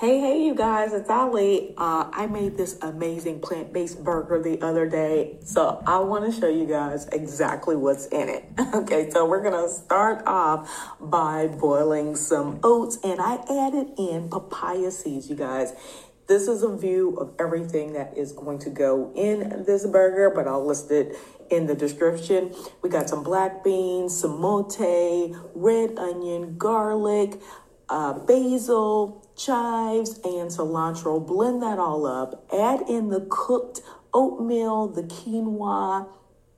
Hey, you guys, it's Ali. I made this amazing plant-based burger the other day, so I want to show you guys exactly what's in it. Okay, so we're going to start off by boiling some oats, and I added in papaya seeds, you guys. This is a view of everything that is going to go in this burger, but I'll list it in the description. We got some black beans, some mote, red onion, garlic, basil, chives, and cilantro. Blend that all up. Add in the cooked oatmeal, the quinoa.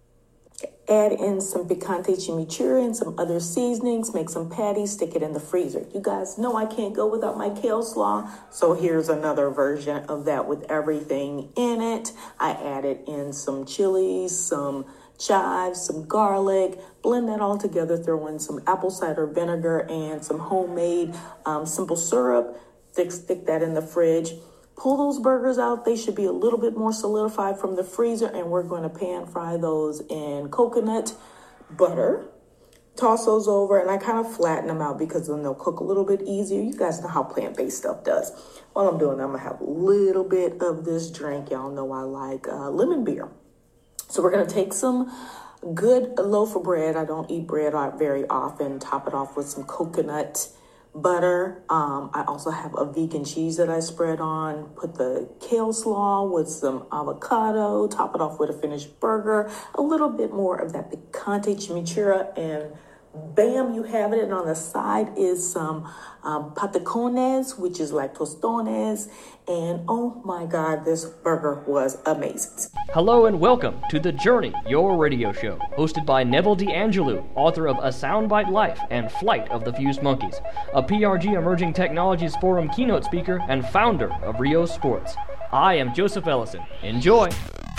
Add in some picante chimichurri and some other seasonings. Make some patties. Stick it in the freezer. You guys know I can't go without my kale slaw, so here's another version of that with everything in it. I added in some chilies, some chives, some garlic. Blend that all together. Throw in some apple cider vinegar and some homemade simple syrup. Stick that in the fridge. Pull those burgers out. They should be a little bit more solidified from the freezer, and we're going to pan fry those in coconut butter. Toss those over, and I kind of flatten them out because then they'll cook a little bit easier. You guys know how plant-based stuff does. While I'm doing that, I'm going to have a little bit of this drink. Y'all know I like lemon beer. So we're going to take some good loaf of bread. I don't eat bread very often. Top it off with some coconut butter. I also have a vegan cheese that I spread on. Put the kale slaw with some avocado. Top it off with a finished burger. A little bit more of that picante chimichurri, and bam, you have it. And on the side is some patacones, which is like tostones. And oh my God, this burger was amazing. Hello and welcome to The Journey, your radio show, hosted by Neville D'Angelo, author of A Soundbite Life and Flight of the Fused Monkeys, a PRG Emerging Technologies Forum keynote speaker and founder of Rio Sports. I am Joseph Ellison. Enjoy!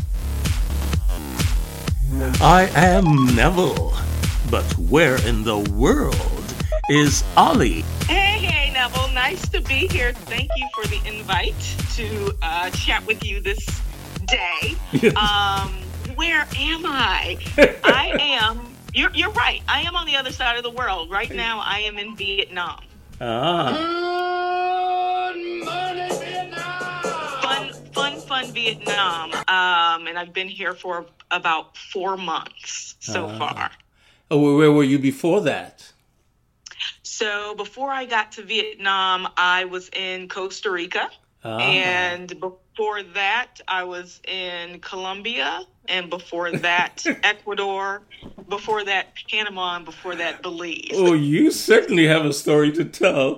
I am Neville, but where in the world is Ali? Hey, Neville. Nice to be here. Thank you for the invite to chat with you this day. Where am I? I am, you're right. I am on the other side of the world. Right now, I am in Vietnam. Ah. Good morning, Vietnam! Fun Vietnam. And I've been here for about 4 months so far. Oh, where were you before that? So before I got to Vietnam, I was in Costa Rica. And before that, I was in Colombia. And before that, Ecuador. Before that, Panama. And before that, Belize. Oh, you certainly have a story to tell.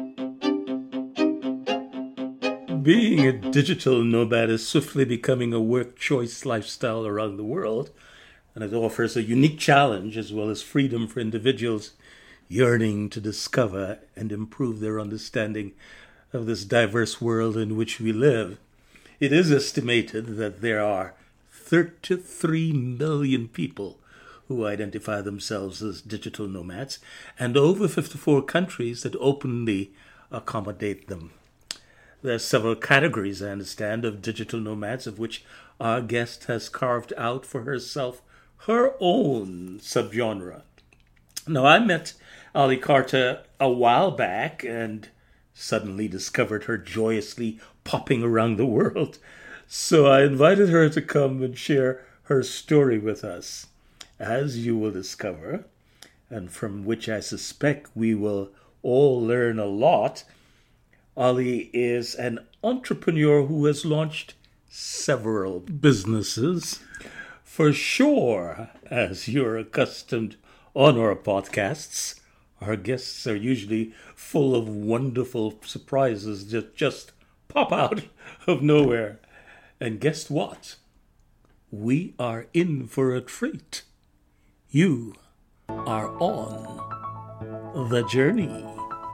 Being a digital nomad is swiftly becoming a work choice lifestyle around the world. And it offers a unique challenge as well as freedom for individuals yearning to discover and improve their understanding of this diverse world in which we live. It is estimated that there are 33 million people who identify themselves as digital nomads, and over 54 countries that openly accommodate them. There are several categories, I understand, of digital nomads, of which our guest has carved out for herself her own subgenre. Now, I met Ali Carter a while back and suddenly discovered her joyously popping around the world. So I invited her to come and share her story with us. As you will discover, and from which I suspect we will all learn a lot, Ali is an entrepreneur who has launched several businesses. For sure, as you're accustomed on our podcasts, our guests are usually full of wonderful surprises that just pop out of nowhere. And guess what? We are in for a treat. You are on the journey.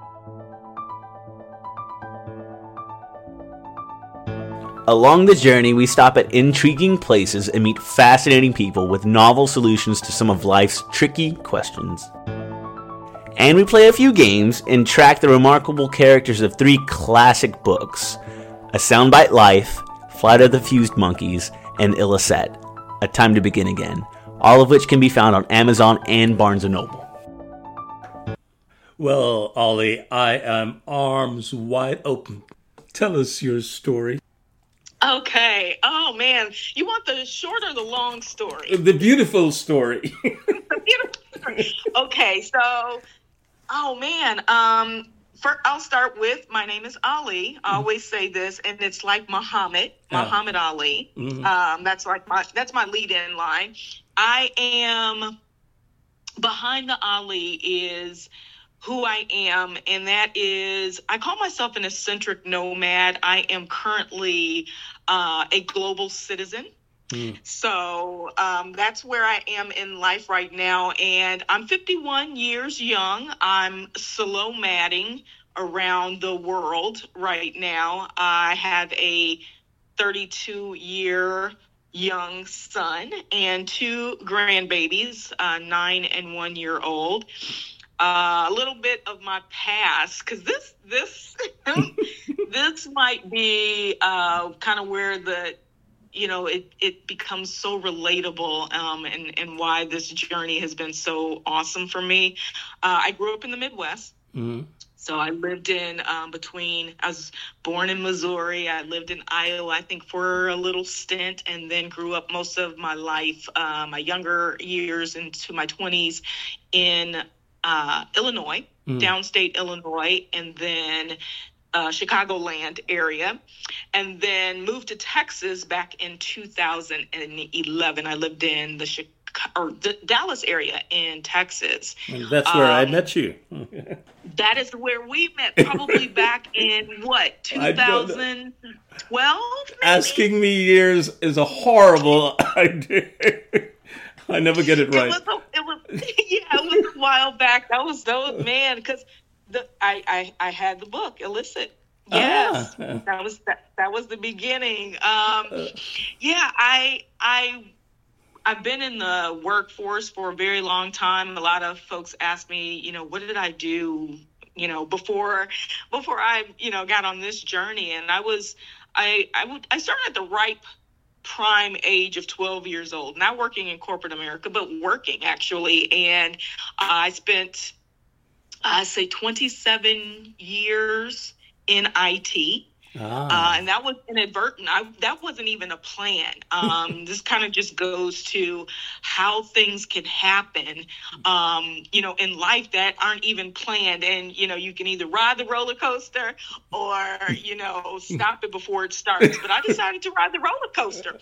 Along the journey, we stop at intriguing places and meet fascinating people with novel solutions to some of life's tricky questions. And we play a few games and track the remarkable characters of 3 classic books: A Soundbite Life, Flight of the Fused Monkeys, and Illicet, A Time to Begin Again, all of which can be found on Amazon and Barnes & Noble. Well, Ali, I am arms wide open Tell us your story. Okay. Oh man, you want the short or the long story? The beautiful story. The beautiful story. Okay, so, oh man, first I'll start with my name is Ali. I always say this, and it's like Muhammad Ali. That's my lead-in line. I am behind the Ali is who I am, and that is, I call myself an eccentric nomad. I am currently a global citizen. So that's where I am in life right now, and I'm 51 years young. I'm solo-madding around the world right now. I have a 32-year young son and 2 grandbabies, 9 and 1 year old. A little bit of my past, because this this might be kind of where it becomes so relatable, and why this journey has been so awesome for me. I grew up in the Midwest. So I lived I was born in Missouri. I lived in Iowa, I think, for a little stint, and then grew up most of my life, my younger years into my 20s in Illinois, downstate Illinois, and then Chicagoland area, and then moved to Texas back in 2011. I lived in the Dallas area in Texas. And that's where I met you. That is where we met, probably back in 2012? Maybe? Asking me years is a horrible idea. I never get it right. It was a while back. That was man, because I had the book Illicit. Yes, that was the beginning. I've been in the workforce for a very long time. A lot of folks ask me, what did I do, before I, got on this journey. And I started at the ripe prime age of 12 years old, not working in corporate America, but working actually. And I spent, I say 27 years in IT. And that was inadvertent. That wasn't even a plan. This kind of just goes to how things can happen, in life that aren't even planned. And, you can either ride the roller coaster or, stop it before it starts. But I decided to ride the roller coaster.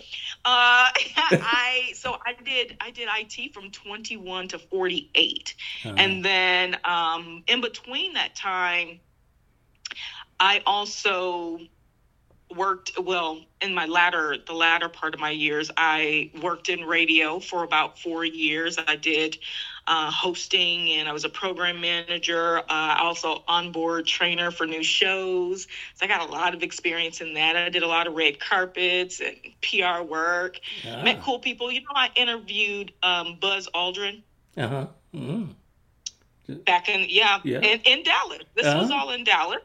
I did IT from 21 to 48. And then in between that time, I also worked, in the latter part of my years, I worked in radio for about 4 years. I did hosting, and I was a program manager, also onboard trainer for new shows. So I got a lot of experience in that. I did a lot of red carpets and PR work, met cool people. I interviewed Buzz Aldrin. Back in Dallas. This was all in Dallas.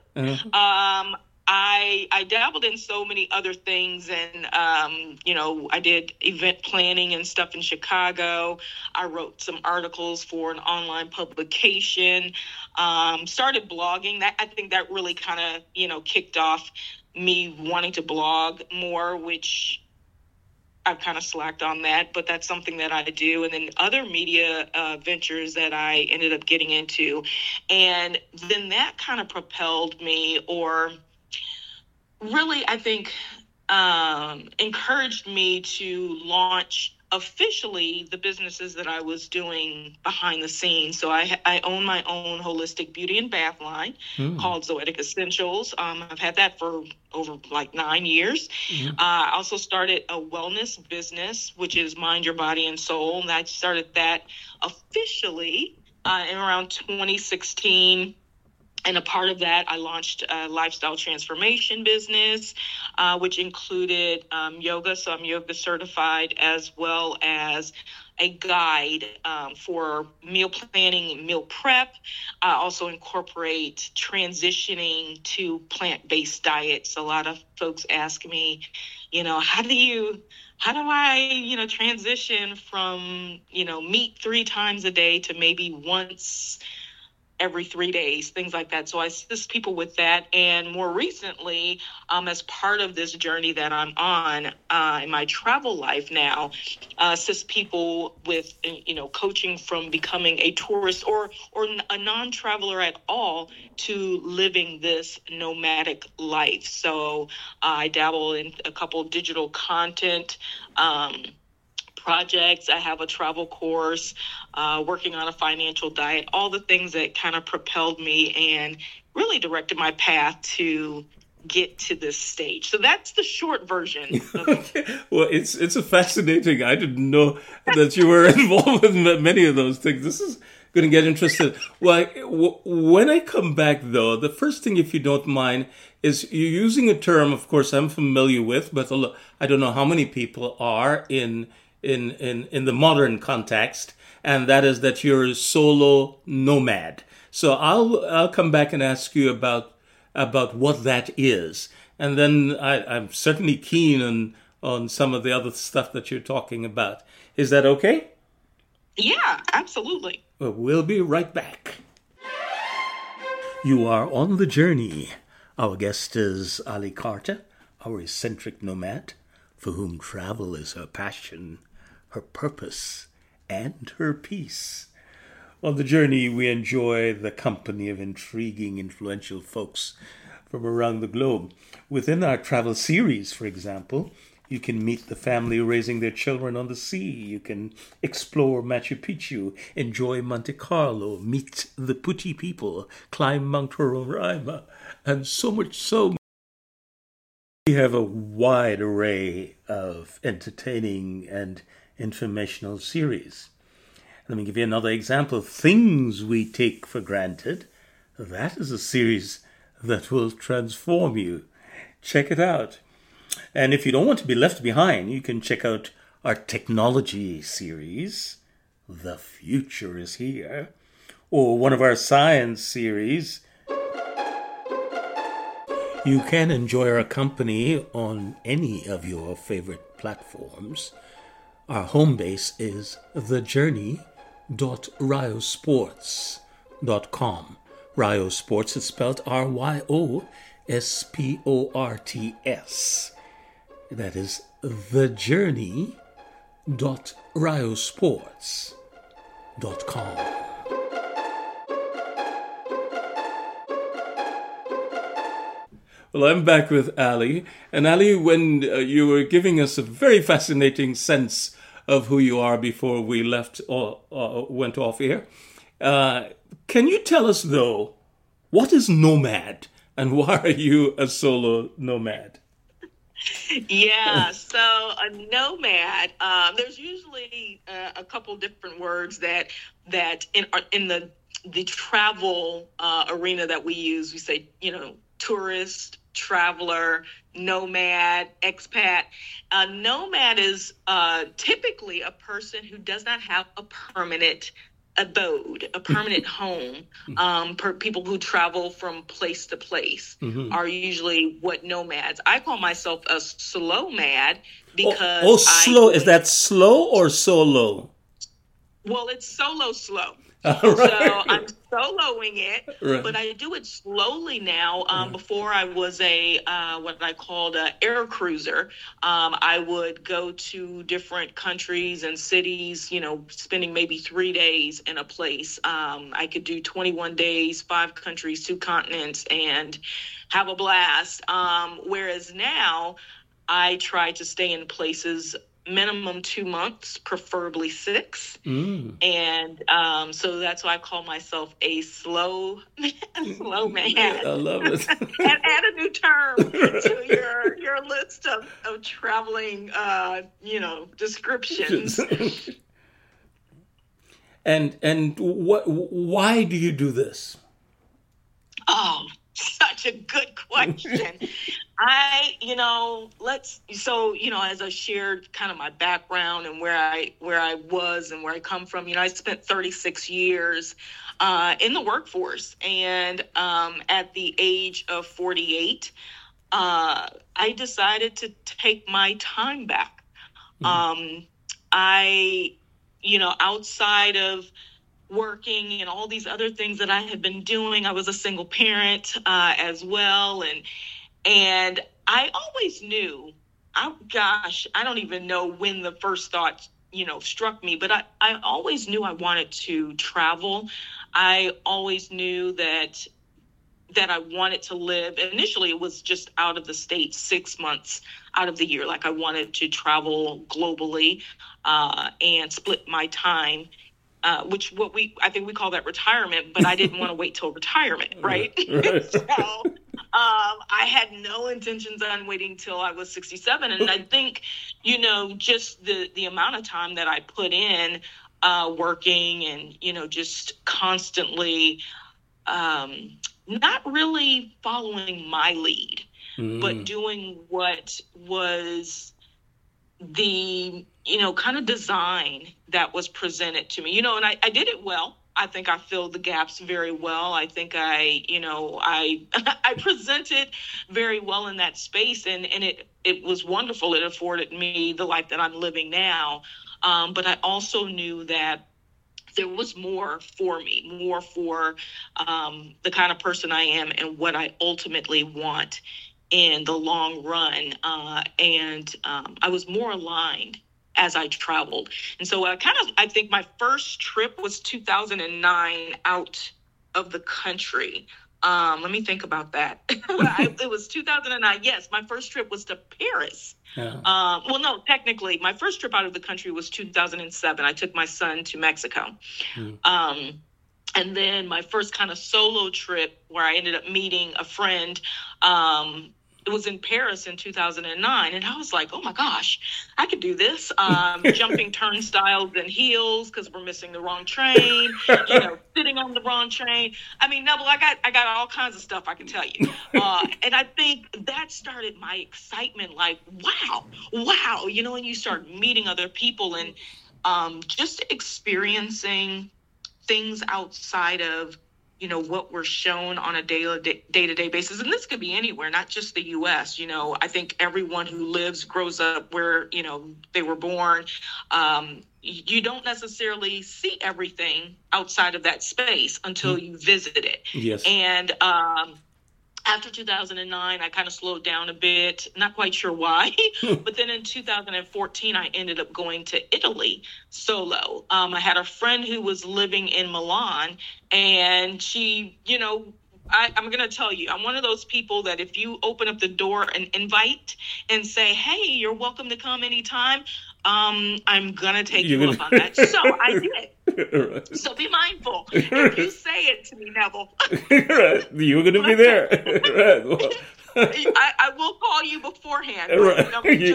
I dabbled in so many other things, and I did event planning and stuff in Chicago. I wrote some articles for an online publication. Started blogging. I think that really kind of kicked off me wanting to blog more, which I've kind of slacked on that, but that's something that I do. And then other media ventures that I ended up getting into. And then that kind of propelled me, or really, I think, encouraged me to launch officially the businesses that I was doing behind the scenes. So I own my own holistic beauty and bath line called Zoetic Essentials. I've had that for over 9 years. I also started a wellness business, which is Mind Your Body and Soul. And I started that officially in around 2016. And a part of that, I launched a lifestyle transformation business, which included yoga. So I'm yoga certified, as well as a guide for meal planning and meal prep. I also incorporate transitioning to plant-based diets. A lot of folks ask me, how do I, transition from, meat 3 times a day to maybe once every 3 days, things like that. So I assist people with that. And more recently, as part of this journey that I'm on in my travel life now, assist people with, coaching from becoming a tourist or a non-traveler at all to living this nomadic life. So I dabble in a couple of digital content projects. I have a travel course, working on a financial diet, all the things that kind of propelled me and really directed my path to get to this stage. So that's the short version. Okay. Well, it's a fascinating. I didn't know that you were involved with many of those things. This is going to get interesting. Well, when I come back, though, the first thing, if you don't mind, is you're using a term, of course, I'm familiar with, but I don't know how many people are in the modern context, and that is that you're a solo nomad. So I'll come back and ask you about what that is, and then I'm certainly keen on some of the other stuff that you're talking about. Is that okay? Yeah, absolutely. Well, we'll be right back. You are on the journey. Our guest is Ali Carter, our eccentric nomad, for whom travel is her passion, her purpose, and her peace. On the journey, we enjoy the company of intriguing, influential folks from around the globe. Within our travel series, for example, you can meet the family raising their children on the sea. You can explore Machu Picchu, enjoy Monte Carlo, meet the Putti people, climb Mount Roraima, and so much so. We have a wide array of entertaining and informational series. Let me give you another example. Things We Take for Granted. That is a series that will transform you. Check it out. And if you don't want to be left behind, you can check out our technology series, The Future is Here, or one of our science series. You can enjoy our company on any of your favorite platforms. Our home base is thejourney.ryosports.com. Ryo Sports is spelled RYOSPORTS. That is thejourney.ryosports.com. Well, I'm back with Ali. And Ali, when you were giving us a very fascinating sense of who you are before we left or went off here, can you tell us, though, what is nomad and why are you a solo nomad? Yeah, so a nomad, there's usually a couple different words that in the travel arena that we use. We say, tourist, traveler, nomad, expat. Nomad is typically a person who does not have a permanent abode, a permanent home. People who travel from place to place are usually what nomads. I call myself a slow mad because slow. Is that slow or solo? Well, it's solo slow. Right. So I'm soloing it, but I do it slowly now. Before I was what I called an air cruiser. I would go to different countries and cities, spending maybe 3 days in a place. I could do 21 days, 5 countries, 2 continents, and have a blast. Whereas now I try to stay in places minimum 2 months, preferably 6. And so that's why I call myself a slow man. I love it. And add a new term to your list of traveling, descriptions. And why do you do this? Oh, such a good question. As I shared kind of my background and where I was and where I come from, I spent 36 years in the workforce. And at the age of 48, I decided to take my time back. Outside of working and all these other things that I had been doing. I was a single parent as well. And I always knew, I don't even know when the first thought, struck me, but I always knew I wanted to travel. I always knew that I wanted to live. Initially, it was just out of the States, 6 months out of the year. Like I wanted to travel globally and split my time, which I think we call that retirement, but I didn't want to wait till retirement, right? So I had no intentions on waiting till I was 67. And I think, just the amount of time that I put in working and, just constantly not really following my lead, but doing what was the, kind of design that was presented to me, and I did it well. I think I filled the gaps very well. I think I presented very well in that space, and it was wonderful. It afforded me the life that I'm living now. But I also knew that there was more for me, more for the kind of person I am and what I ultimately want in the long run. And I was more aligned as I traveled. And so I think my first trip was 2009 out of the country. Let me think about that. It was 2009. Yes, my first trip was to Paris. Yeah. Well, no, technically, my first trip out of the country was 2007. I took my son to Mexico. And then my first kind of solo trip where I ended up meeting a friend, it was in Paris in 2009. And I was like, oh my gosh, I could do this. Jumping turnstiles and heels because we're missing the wrong train, sitting on the wrong train. I mean, Neville, I got all kinds of stuff I can tell you. And I think that started my excitement, like, wow, and you start meeting other people and just experiencing things outside of, what we're shown on a day-to-day basis. And this could be anywhere, not just the U.S. I think everyone who grows up where, they were born, you don't necessarily see everything outside of that space until you visit it. Yes. And after 2009, I kind of slowed down a bit, not quite sure why. But then in 2014, I ended up going to Italy solo. I had a friend who was living in Milan, and she, I'm going to tell you, I'm one of those people that if you open up the door and invite and say, hey, you're welcome to come anytime, I'm going to take you up on that. So I did. Right. So be mindful. If you say it to me, Neville. Right. You're going to be there. Right. Well. I will call you beforehand. Right.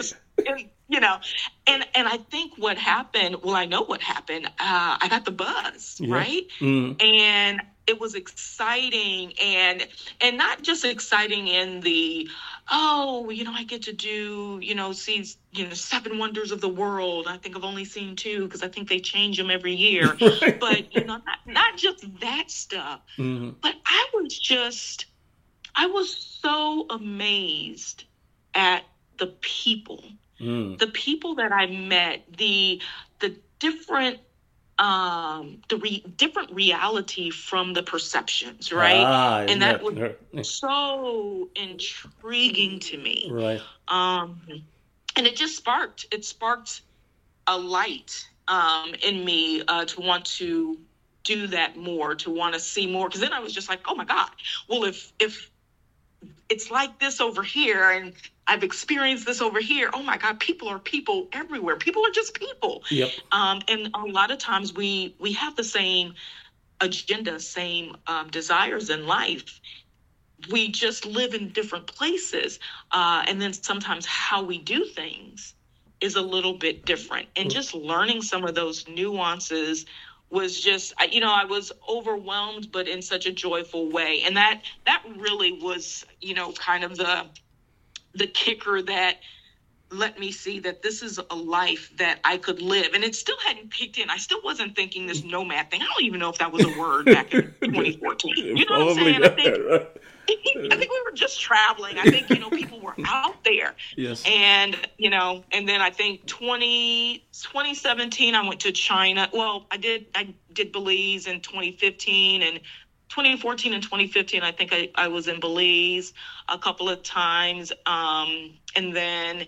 And I think what happened, I know what happened. I got the buzz, right? Mm. And it was exciting and not just exciting in the, I get to do, see, 7 wonders of the world. I think I've only seen 2 because I think they change them every year. Right. But, not just that stuff. Mm-hmm. But I was so amazed at the people, the people that I met, the different, different reality from the perceptions, right? And that was so intriguing to me. Right. And it just sparked a light in me to want to do that more, to want to see more. Because then I was just like, oh my God, well, if it's like this over here and I've experienced this over here, oh my God, people are people everywhere. People are just people. Yep. And a lot of times we have the same agenda, same desires in life. We just live in different places. And then sometimes how we do things is a little bit different. And just learning some of those nuances was just, I was overwhelmed, but in such a joyful way. And that really was, kind of the kicker that let me see that this is a life that I could live. And it still hadn't kicked in. I still wasn't thinking this nomad thing. I don't even know if that was a word back in 2014. You know what I'm saying? I think we were just traveling. I think, people were out there. Yes. And, and then I think 2017, I went to China. Well, I did Belize in 2015, and 2014 and 2015, I think I was in Belize a couple of times. And then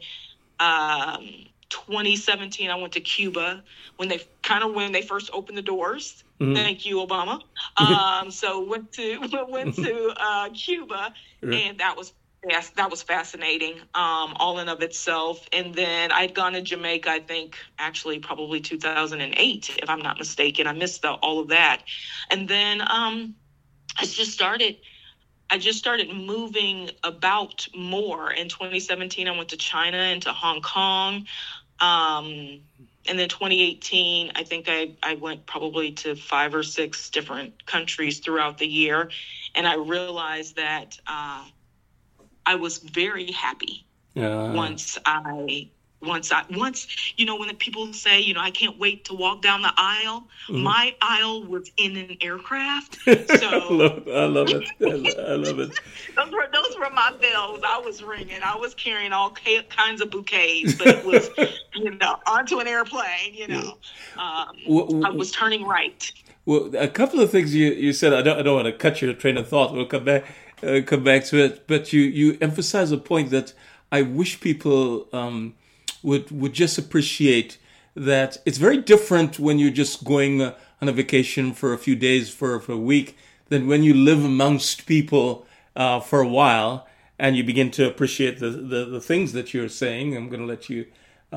2017, I went to Cuba when they first opened the doors. Mm-hmm. Thank you, Obama. So went to Cuba, and that was fascinating, all in of itself. And then I'd gone to Jamaica, I think, actually probably 2008, if I'm not mistaken. I missed all of that. And then I just started moving about more. In 2017, I went to China and to Hong Kong. And then 2018, I think I went probably to 5 or 6 different countries throughout the year. And I realized that I was very happy once, when the people say, I can't wait to walk down the aisle. Mm-hmm. My aisle was in an aircraft. So I love it. I love it. Those were my bells I was ringing. I was carrying all kinds of bouquets, but it was, onto an airplane, I was turning right. Well, a couple of things you said, I don't want to cut your train of thought. We'll come back to it. But you emphasize a point that I wish people would just appreciate, that it's very different when you're just going on a vacation for a few days, for a week, than when you live amongst people for a while and you begin to appreciate the things that you're saying. I'm going to let you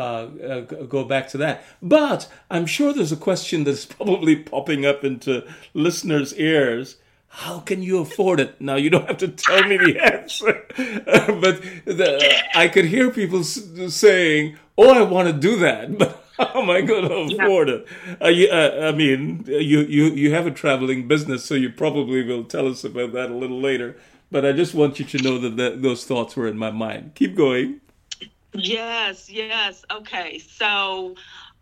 go back to that. But I'm sure there's a question that's probably popping up into listeners' ears. How can you afford it? Now, you don't have to tell me the answer, but I could hear people saying, I want to do that, but how am I going to afford it? I mean, you have a traveling business, so you probably will tell us about that a little later, but I just want you to know that those thoughts were in my mind. Keep going. Yes. Okay, so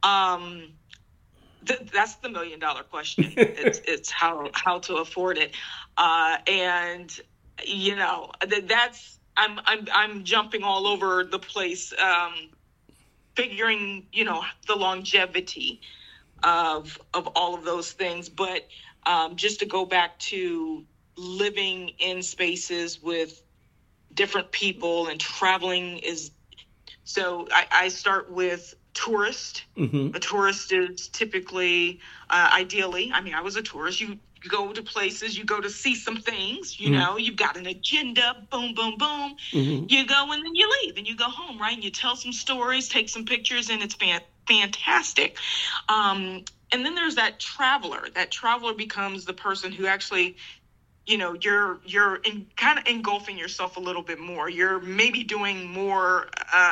that's the $1 million question. It's how to afford it, and that's I'm jumping all over the place, figuring the longevity of all of those things. But just to go back to living in spaces with different people and traveling is. So I start with tourist. Mm-hmm. A tourist is typically, ideally, I was a tourist. You go to places, you go to see some things, you've got an agenda, boom, boom, boom. Mm-hmm. You go and then you leave and you go home, right? And you tell some stories, take some pictures, and it's fantastic. And then there's that traveler. That traveler becomes the person who actually, you're kind of engulfing yourself a little bit more. You're maybe doing more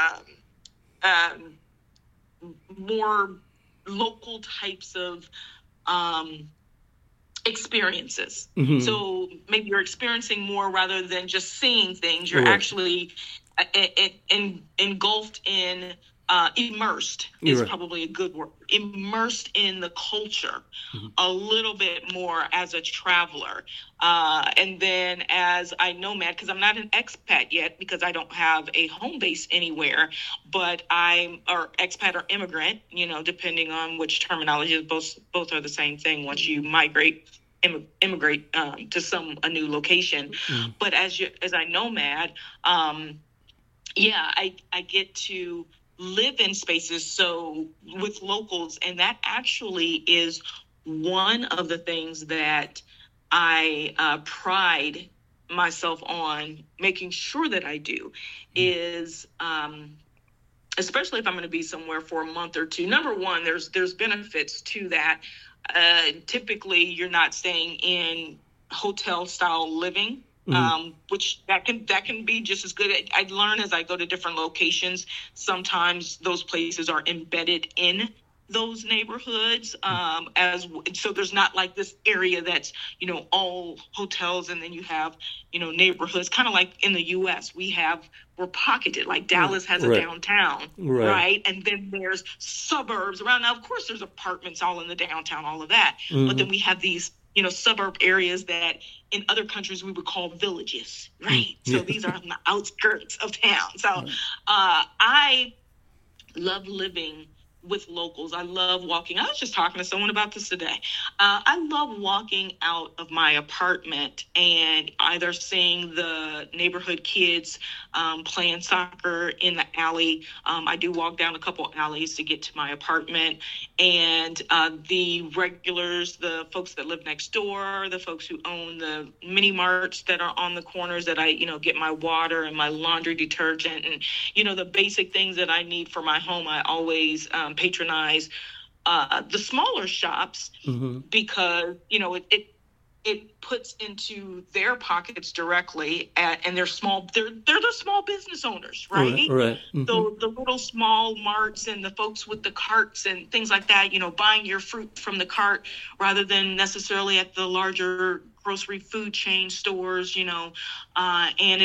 local types of experiences. Mm-hmm. So maybe you're experiencing more rather than just seeing things. You're actually engulfed in, immersed is probably a good word. Immersed in the culture a little bit more as a traveler. And then as I nomad, because I'm not an expat yet, because I don't have a home base anywhere, but or expat or immigrant, depending on which terminology, both are the same thing once you immigrate to a new location. Mm. But as I nomad, I get to live in spaces so with locals, and that actually is one of the things that I pride myself on making sure that I do is especially if I'm going to be somewhere for a month or two. Number one, there's benefits to that. Typically you're not staying in hotel style living. Which that can be just as good. I learn as I go to different locations. Sometimes those places are embedded in those neighborhoods. So there's not like this area that's, all hotels, and then you have, neighborhoods, kind of like in the U.S. we're pocketed, like Dallas has a downtown, right? And then there's suburbs around. Now, of course, there's apartments all in the downtown, all of that. Mm-hmm. But then we have these, suburb areas that in other countries we would call villages, right? So these are on the outskirts of town. So I love living with locals. I love walking. I was just talking to someone about this today. I love walking out of my apartment and either seeing the neighborhood kids playing soccer in the alley. I do walk down a couple alleys to get to my apartment, and the regulars, the folks that live next door, the folks who own the mini marts that are on the corners that I, get my water and my laundry detergent and, the basic things that I need for my home. I always patronize the smaller shops because, it puts into their pockets directly, and they're the small business owners, right? Right. So the little small marts and the folks with the carts and things like that, buying your fruit from the cart rather than necessarily at the larger grocery food chain stores, and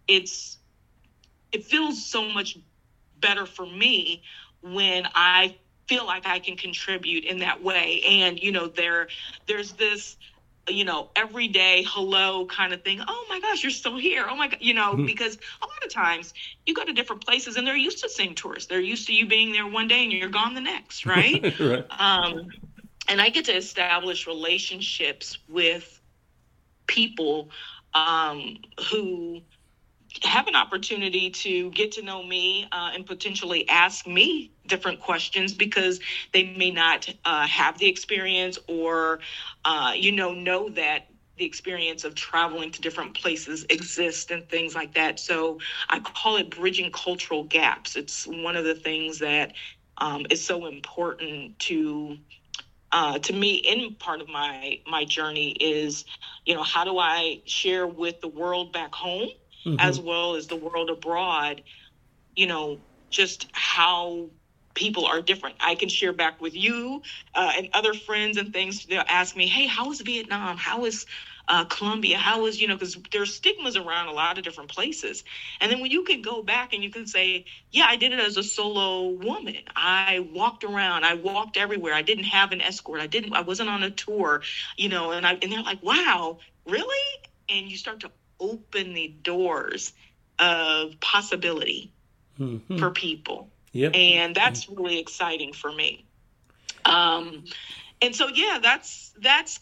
it feels so much better for me when I feel like I can contribute in that way. And, there's this, everyday hello kind of thing. Oh my gosh, you're still here. Oh my God, because a lot of times you go to different places and they're used to seeing tourists. They're used to you being there one day and you're gone the next, right? Right. And I get to establish relationships with people who have an opportunity to get to know me and potentially ask me different questions because they may not have the experience or, know that the experience of traveling to different places exists and things like that. So I call it bridging cultural gaps. It's one of the things that is so important to me in part of my journey is, how do I share with the world back home as well as the world abroad, just how people are different. I can share back with you and other friends and things. They'll ask me, hey, how is Vietnam? How is Colombia? How is, because there's stigmas around a lot of different places. And then when you can go back and you can say, yeah, I did it as a solo woman. I walked around. I walked everywhere. I didn't have an escort. I wasn't on a tour, and they're like, wow, really? And you start to open the doors of possibility for people. Yep. And that's really exciting for me. And so, yeah, that's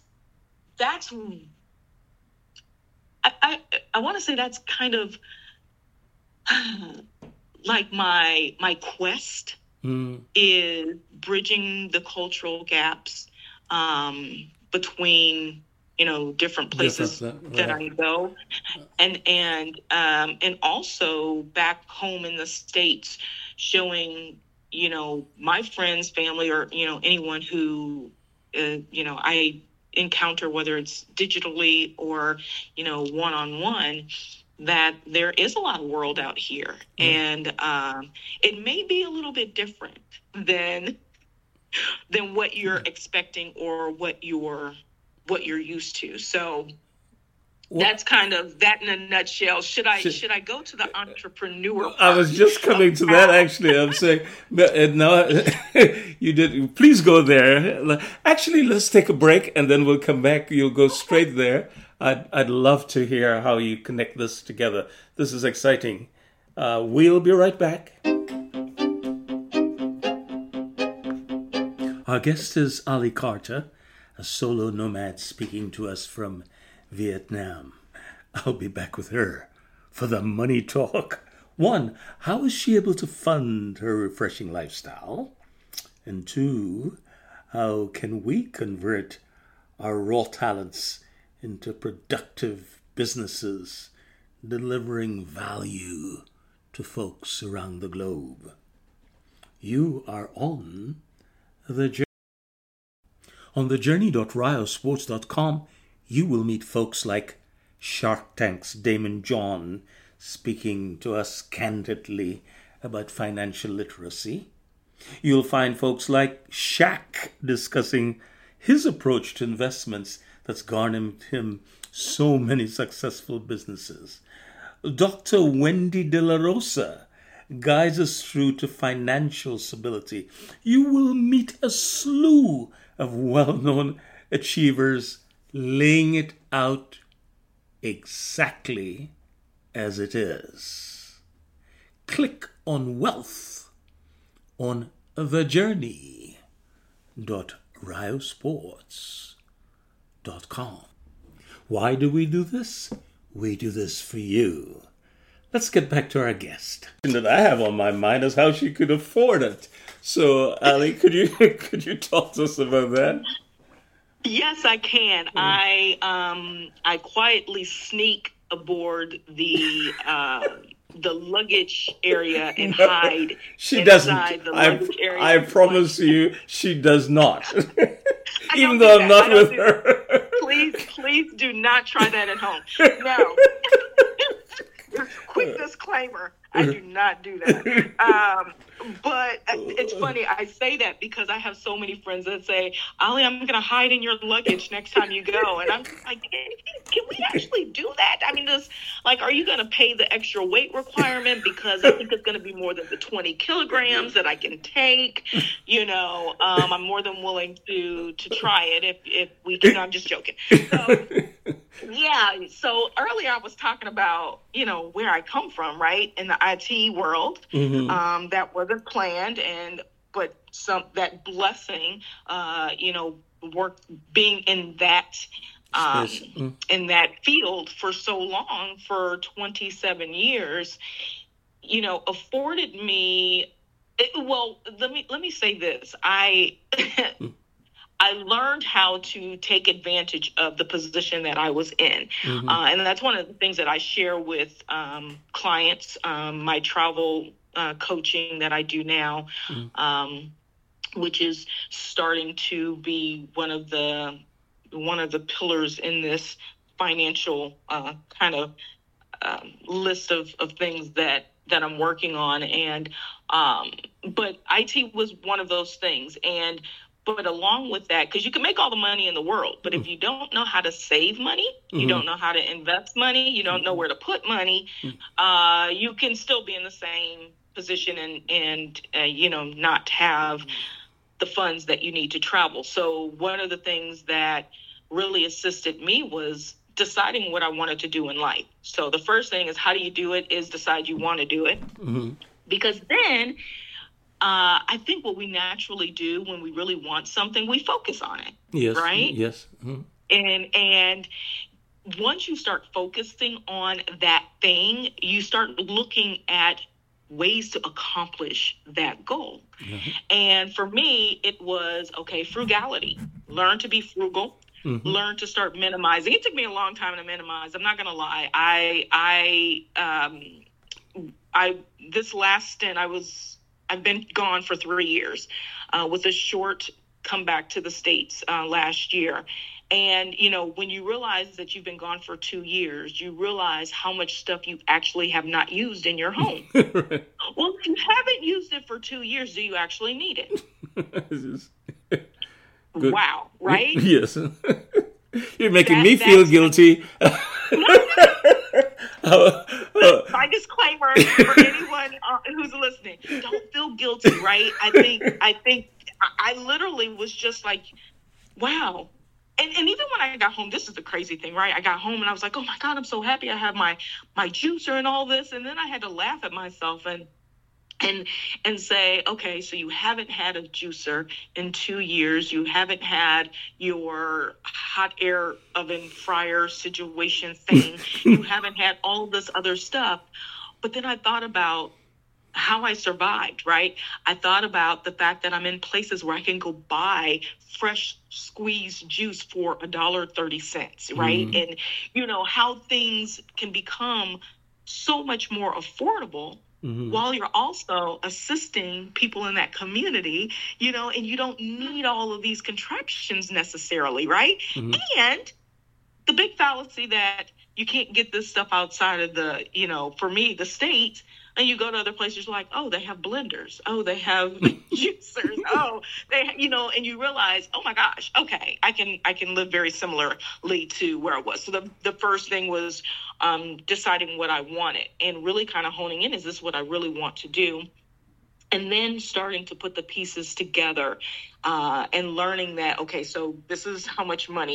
I want to say that's kind of like my quest is bridging the cultural gaps between different places that I go, and also back home in the States, showing my friends, family, or anyone who I encounter, whether it's digitally or one-on-one, that there is a lot of world out here, and it may be a little bit different than what you're expecting or what you're used to. So that's kind of that in a nutshell. Should I go to the entrepreneur part? I was just coming to that, actually. I'm saying, no, you did. Please go there. Actually, let's take a break and then we'll come back. You'll go straight there. I'd love to hear how you connect this together. This is exciting. We'll be right back. Our guest is Ali Carter, a solo nomad speaking to us from Vietnam. I'll be back with her for the money talk. 1, how is she able to fund her refreshing lifestyle? And 2, how can we convert our raw talents into productive businesses, delivering value to folks around the globe? You are on The Journey. On thejourney.riosports.com, you will meet folks like Shark Tank's Damon John speaking to us candidly about financial literacy. You'll find folks like Shaq discussing his approach to investments that's garnered him so many successful businesses. Dr. Wendy De La Rosa guides us through to financial stability. You will meet a slew of well-known achievers laying it out exactly as it is. Click on Wealth on thejourney.riosports.com. Why do we do this? We do this for you. Let's get back to our guest. That I have on my mind is how she could afford it. So, Ali, could you talk to us about that? Yes, I can. I quietly sneak aboard the luggage area and hide. She doesn't. The luggage area. I promise you, she does not. Even though I'm not with her. Please do not try that at home. No. Quick disclaimer. I do not do that. But it's funny. I say that because I have so many friends that say, Ali, I'm going to hide in your luggage next time you go. And I'm like, can we actually do that? I mean, are you going to pay the extra weight requirement? Because I think it's going to be more than the 20 kilograms that I can take. I'm more than willing to try it if we can. I'm just joking. So, yeah. So earlier I was talking about, where I come from, right? In the IT world, that wasn't planned, but that blessing, work being in that in that field for so long, for 27 years, afforded me. Let me say this. I learned how to take advantage of the position that I was in. And that's one of the things that I share with clients, my travel coaching that I do now, which is starting to be one of the pillars in this financial kind of list of things that I'm working on. And but IT was one of those things. But along with that, because you can make all the money in the world, but if you don't know how to save money, you don't know how to invest money, you don't know where to put money, you can still be in the same position and not have the funds that you need to travel. So one of the things that really assisted me was deciding what I wanted to do in life. So the first thing is, how do you do it, is decide you want to do it. Because then I think what we naturally do when we really want something, we focus on it. Yes. Right? Yes. And once you start focusing on that thing, you start looking at ways to accomplish that goal. And for me, it was, frugality. Learn to be frugal. Learn to start minimizing. It took me a long time to minimize. I'm not going to lie. This last stint, I've been gone for 3 years, with a short comeback to the States last year. And, when you realize that you've been gone for 2 years, you realize how much stuff you actually have not used in your home. Right. Well, if you haven't used it for 2 years, do you actually need it? Wow, right? Yes. You're making me feel guilty. My disclaimer for anyone who's listening: don't feel guilty, right? I think I literally was just like, wow. And even when I got home, this is the crazy thing, right? I got home and I was like, oh my God, I'm so happy I have my juicer and all this. And then I had to laugh at myself and say, okay, so you haven't had a juicer in 2 years. You haven't had your hot air oven fryer situation thing. You haven't had all this other stuff. But then I thought about how I survived, right? I thought about the fact that I'm in places where I can go buy fresh squeezed juice for $1.30, right? And, how things can become so much more affordable while you're also assisting people in that community, and you don't need all of these contraptions necessarily, right? And the big fallacy that you can't get this stuff outside of the, for me, the States. And you go to other places, you're like, oh, they have blenders. Oh, they have juicers. Oh, and you realize, oh my gosh, okay, I can live very similarly to where I was. So the first thing was deciding what I wanted and really kind of honing in, is this what I really want to do? And then starting to put the pieces together and learning that, okay, so this is how much money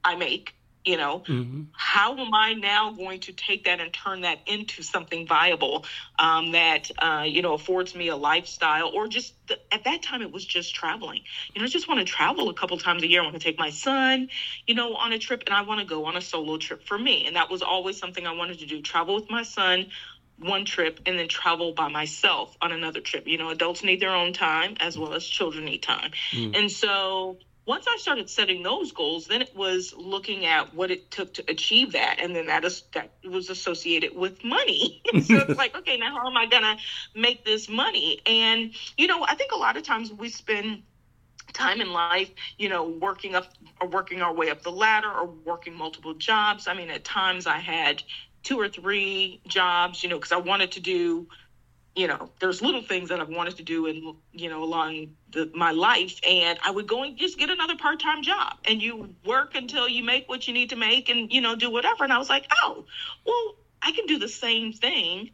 I make. How am I now going to take that and turn that into something viable that, affords me a lifestyle, or just at that time, it was just traveling. I just want to travel a couple times a year. I want to take my son, on a trip, and I want to go on a solo trip for me. And that was always something I wanted to do, travel with my son one trip and then travel by myself on another trip. Adults need their own time as well as children need time. And so once I started setting those goals, then it was looking at what it took to achieve that. And then that was associated with money. So it's like, okay, now how am I going to make this money? And, I think a lot of times we spend time in life, working our way up the ladder or working multiple jobs. I mean, at times I had 2 or 3 jobs, because I wanted to do, there's little things that I've wanted to do in, along my life. And I would go and just get another part-time job, and you work until you make what you need to make and, do whatever. And I was like, oh, well, I can do the same thing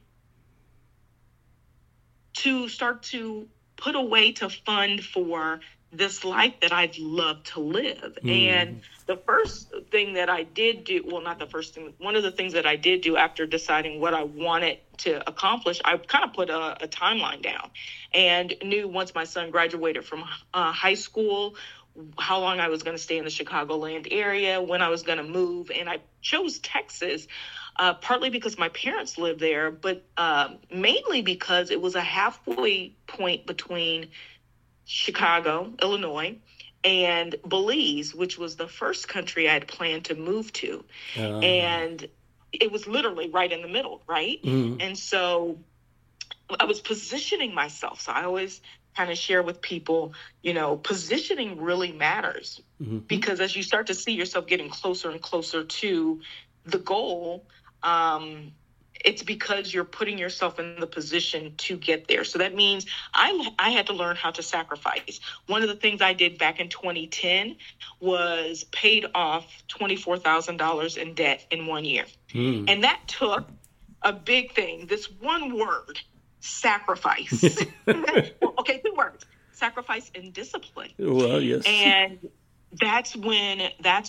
to start to put away to fund for this life that I'd love to live. And the first thing that I did do, well, not the first thing, one of the things that I did do after deciding what I wanted to accomplish, I kind of put a timeline down and knew once my son graduated from high school, how long I was going to stay in the Chicagoland area, when I was going to move. And I chose Texas, partly because my parents lived there, but mainly because it was a halfway point between Chicago, Illinois, and Belize, which was the first country I had planned to move to. And it was literally right in the middle, right? And so I was positioning myself. So I always kind of share with people, positioning really matters, because as you start to see yourself getting closer and closer to the goal, it's because you're putting yourself in the position to get there. So that means I had to learn how to sacrifice. One of the things I did back in 2010 was paid off $24,000 in debt in 1 year. And that took a big thing. This one word, sacrifice. Okay, 2 words, sacrifice and discipline. Well, yes. And that's when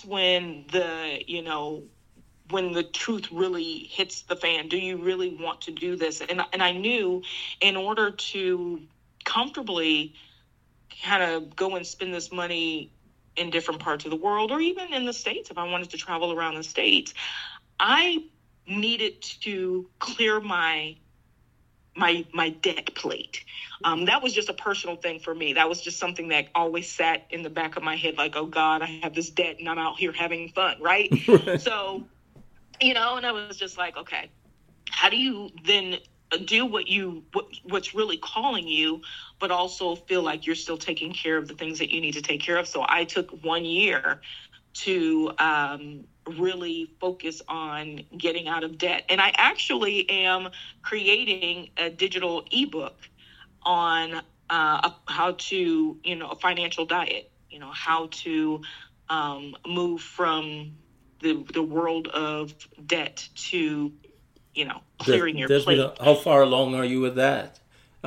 when the truth really hits the fan. Do you really want to do this? And I knew in order to comfortably kind of go and spend this money in different parts of the world, or even in the States, if I wanted to travel around the States, I needed to clear my debt plate. That was just a personal thing for me. That was just something that always sat in the back of my head, like, oh God, I have this debt and I'm out here having fun, right? So, and I was just like, okay, how do you then do what's really calling you, but also feel like you're still taking care of the things that you need to take care of? So I took 1 year to really focus on getting out of debt. And I actually am creating a digital ebook on how to, a financial diet, how to move from the world of debt to, clearing your plate. How far along are you with that?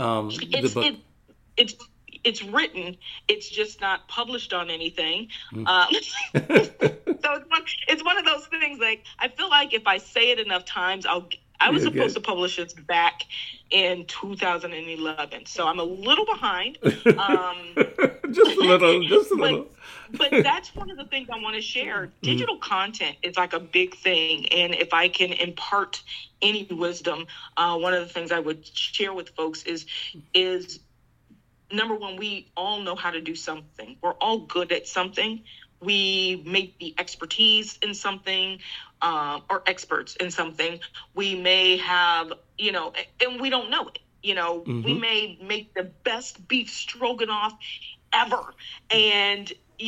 It's written. It's just not published on anything. So it's one of those things. Like, I feel like if I say it enough times, I was supposed to publish this back in 2011, so I'm a little behind. Just a little. But that's one of the things I want to share. Digital content is like a big thing, and if I can impart any wisdom, one of the things I would share with folks is number one, we all know how to do something. We're all good at something. We may be expertise in something, or experts in something. We may have, and we don't know it. We may make the best beef stroganoff ever. And,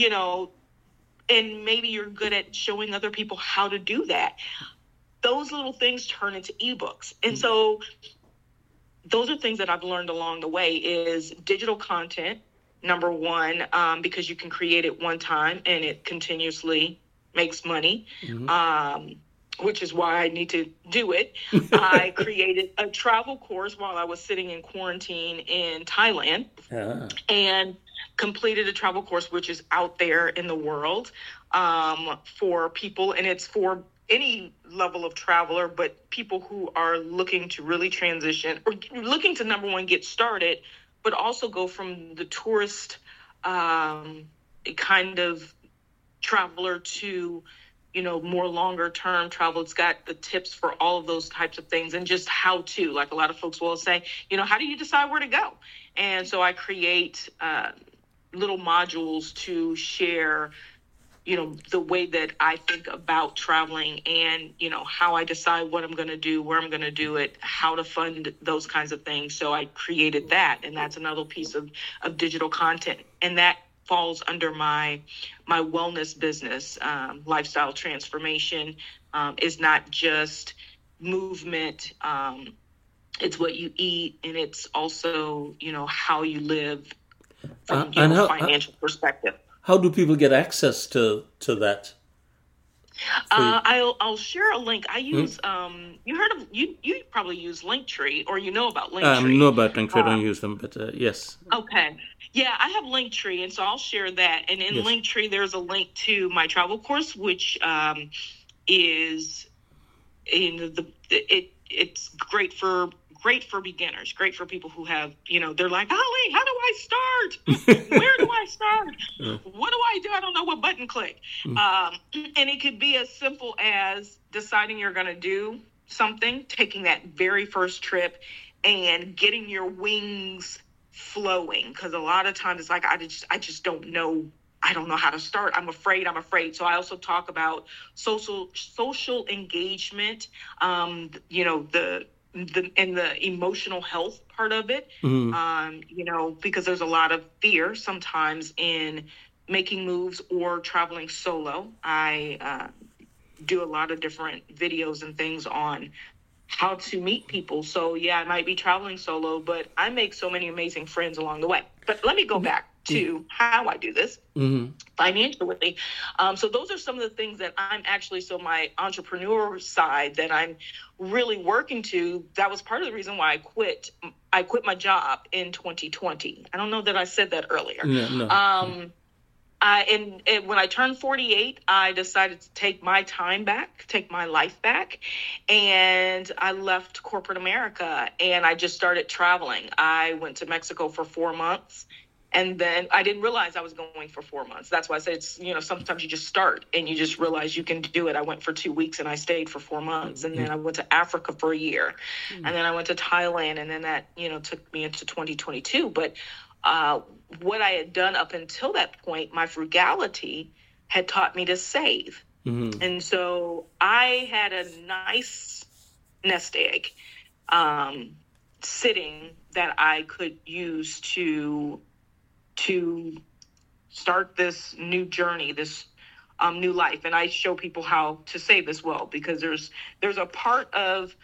and maybe you're good at showing other people how to do that. Those little things turn into ebooks. And so those are things that I've learned along the way is digital content, number one, because you can create it one time and it continuously makes money. which is why I need to do it. I created a travel course while I was sitting in quarantine in Thailand and completed a travel course, which is out there in the world for people. And it's for any level of traveler, but people who are looking to really transition or looking to, number one, get started, but also go from the tourist kind of traveler to, you know, more longer term travel. It's got the tips for all of those types of things and just how to, like a lot of folks will say, you know, how do you decide where to go? And so I create little modules to share, you know, the way that I think about traveling and, you know, how I decide what I'm going to do, where I'm going to do it, how to fund those kinds of things. So I created that. And that's another piece of digital content. And that falls under my wellness business. Lifestyle transformation is not just movement. It's what you eat, and it's also, you know, how you live from financial perspective. How do people get access to that? I'll share a link. I use you probably use Linktree, or you know about Linktree. I know about Linktree. I don't use them, but yes. Okay. Yeah, I have Linktree, and so I'll share that. And in Linktree, there's a link to my travel course, which is it's great for beginners, great for people who have, you know, they're like, Holly, how do I start? Where do I start? What do I do? I don't know what button click. And it could be as simple as deciding you're going to do something, taking that very first trip and getting your wings flowing. Because a lot of times it's like, I just don't know. I don't know how to start. I'm afraid. So I also talk about social engagement, you know, the emotional health part of it, you know, because there's a lot of fear sometimes in making moves or traveling solo. I do a lot of different videos and things on how to meet people. So yeah, I might be traveling solo, but I make so many amazing friends along the way. But let me go back to how I do this financially. So those are some of the things that I'm actually, so my entrepreneur side that I'm really working to, that was part of the reason why I quit my job in 2020. I don't know that I said that earlier. No. And when I turned 48, I decided to take my time back, take my life back. And I left corporate America and I just started traveling. I went to Mexico for 4 months. And then I didn't realize I was going for 4 months. That's why I said it's, you know, sometimes you just start and you just realize you can do it. I went for 2 weeks and I stayed for 4 months. And then I went to Africa for a year. And then I went to Thailand. And then that, you know, took me into 2022. But what I had done up until that point, my frugality had taught me to save. And so I had a nice nest egg sitting that I could use to start this new journey, this new life. And I show people how to save as well, because there's a part of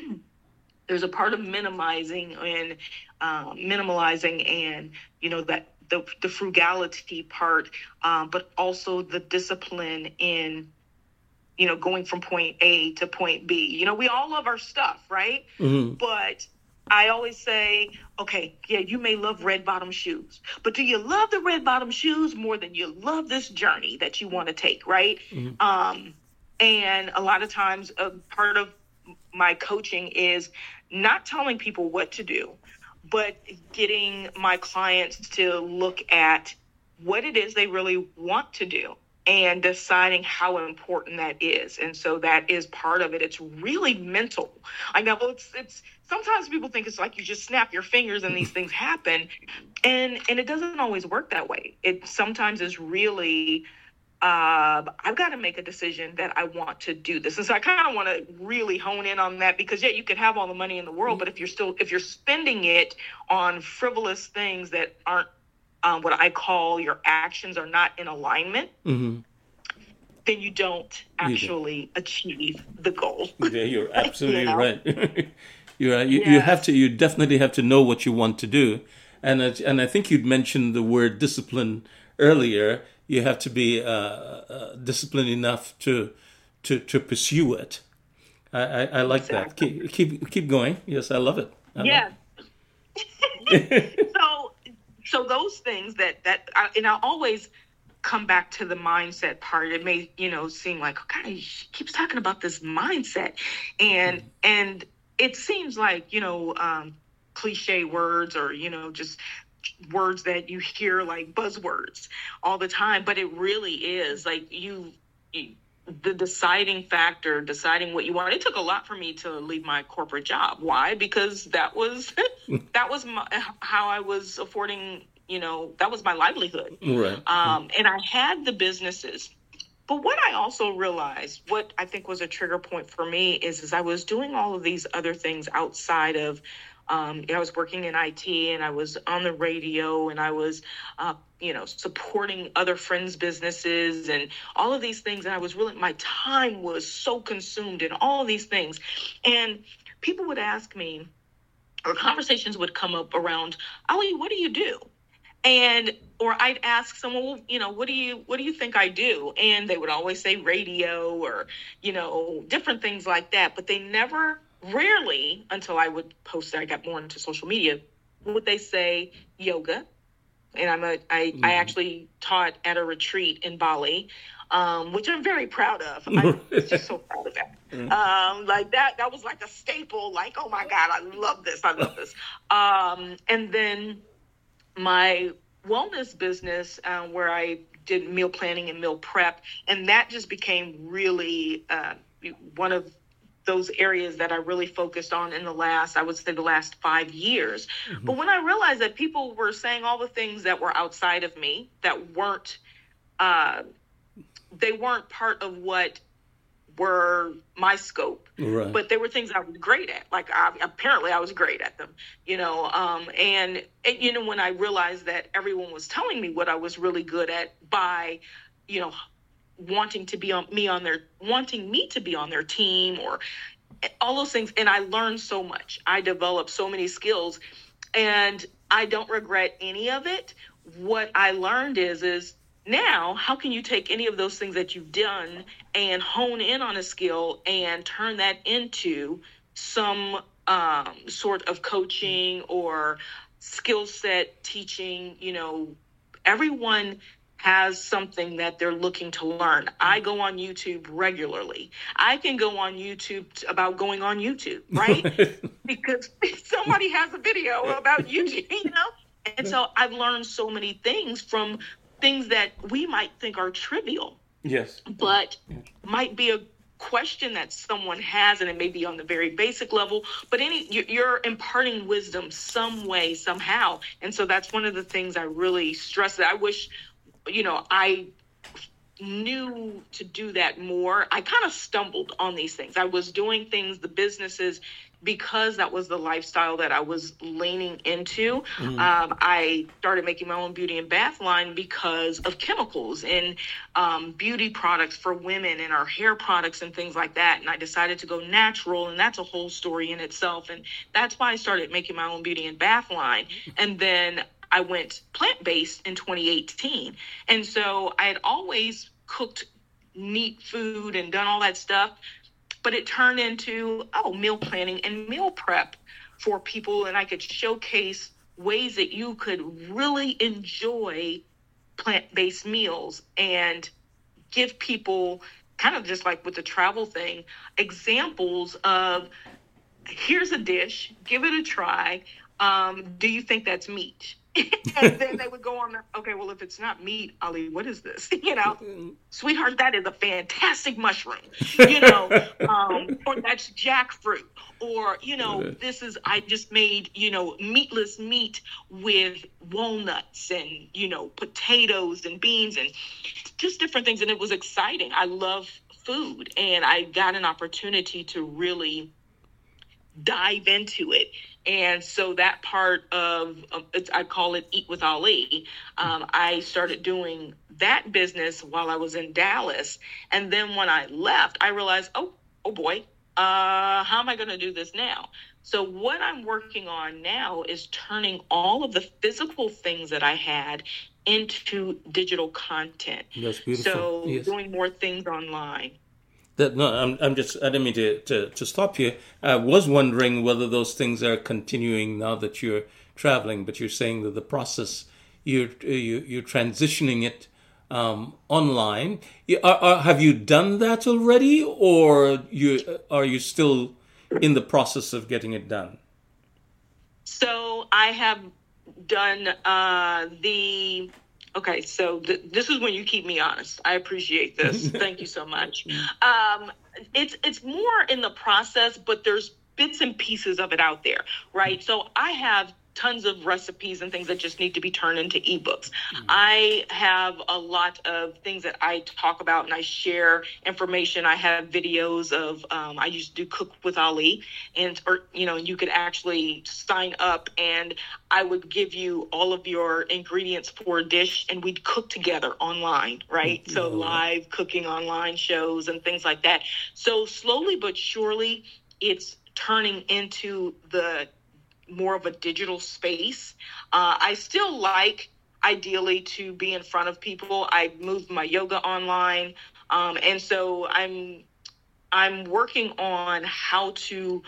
minimizing and minimalizing and, you know, that the frugality part, but also the discipline in, you know, going from point A to point B. You know, we all love our stuff, right? But I always say, okay, yeah, you may love red bottom shoes, but do you love the red bottom shoes more than you love this journey that you want to take, right? And a lot of times part of my coaching is not telling people what to do, but getting my clients to look at what it is they really want to do and deciding how important that is. And so that is part of it. It's really mental. I know it's sometimes people think it's like you just snap your fingers and these things happen. And it doesn't always work that way. It sometimes is really, I've got to make a decision that I want to do this. And so I kind of want to really hone in on that, because yeah, you can have all the money in the world, but if you're spending it on frivolous things that aren't, what I call your actions are not in alignment, then you don't actually achieve the goal. Yeah, you're absolutely right. You're right. You definitely have to know what you want to do. And I think you'd mentioned the word discipline earlier. You have to be disciplined enough to to pursue it. I like Exactly. that. Keep going. Yes, I love it. Yeah. So those things and I always come back to the mindset part. It may, seem like, okay, she keeps talking about this mindset, and it seems like, cliche words or, just words that you hear like buzzwords all the time, but it really is like the deciding factor, deciding what you want. It took a lot for me to leave my corporate job. Why? Because that was how I was affording, that was my livelihood. Right. And I had the businesses. But what I also realized, what I think was a trigger point for me is I was doing all of these other things outside of, I was working in IT and I was on the radio and I was, supporting other friends' businesses and all of these things. And I was my time was so consumed in all of these things. And people would ask me, or conversations would come up around, Ali, what do you do? Or I'd ask someone, well, what do you think I do? And they would always say radio or, different things like that. But they rarely, until I would post that I got more into social media, would they say yoga. And I actually taught at a retreat in Bali, which I'm very proud of. I'm just so proud of that. Like that was like a staple, like, oh my God, I love this. And then my wellness business, where I did meal planning and meal prep, and that just became really one of those areas that I really focused on in the last 5 years. Mm-hmm. But when I realized that people were saying all the things that were outside of me, that weren't part of what were my scope, right. But they were things I was great at. Like apparently I was great at them, and when I realized that everyone was telling me what I was really good at by, wanting me to be on their team or all those things. And I learned so much. I developed so many skills and I don't regret any of it. What I learned is now how can you take any of those things that you've done and hone in on a skill and turn that into some sort of coaching or skill set teaching? Everyone has something that they're looking to learn. I go on YouTube regularly. I can go on YouTube about going on YouTube, right? Because somebody has a video about YouTube, And so I've learned so many things from things that we might think are trivial. Yes. But might be a question that someone has, and it may be on the very basic level, but you're imparting wisdom some way, somehow. And so that's one of the things I really stress that I wish I knew to do that more. I kind of stumbled on these things. I was doing things, the businesses, because that was the lifestyle that I was leaning into. Mm-hmm. I started making my own beauty and bath line because of chemicals and beauty products for women and our hair products and things like that. And I decided to go natural, and that's a whole story in itself. And that's why I started making my own beauty and bath line. And then I went plant-based in 2018. And so I had always cooked neat food and done all that stuff, but it turned into, meal planning and meal prep for people. And I could showcase ways that you could really enjoy plant-based meals and give people, kind of just like with the travel thing, examples of, here's a dish, give it a try. Do you think that's meat? And then they would go on, okay, well, if it's not meat, Ali, what is this? Sweetheart, that is a fantastic mushroom, or that's jackfruit, or, I just made, meatless meat with walnuts and, potatoes and beans and just different things. And it was exciting. I love food, and I got an opportunity to really dive into it. And so that part of I call it Eat with Ali. I started doing that business while I was in Dallas. And then when I left, I realized, oh boy, how am I going to do this now? So what I'm working on now is turning all of the physical things that I had into digital content. That's beautiful. So doing more things online. I'm just, I didn't mean to stop you. I was wondering whether those things are continuing now that you're traveling, but you're saying that the process, you're transitioning it online. Have you done that already, or are you still in the process of getting it done? So I have done okay, so this is when you keep me honest. I appreciate this. Thank you so much. It's more in the process, but there's bits and pieces of it out there, right? So I have tons of recipes and things that just need to be turned into ebooks. I have a lot of things that I talk about and I share information. I have videos of, I used to do Cook with Ali, you could actually sign up and I would give you all of your ingredients for a dish and we'd cook together online, right? So live cooking online shows and things like that. So slowly but surely it's turning into the more of a digital space. I still like, ideally, to be in front of people. I moved my yoga online. And so I'm working on how to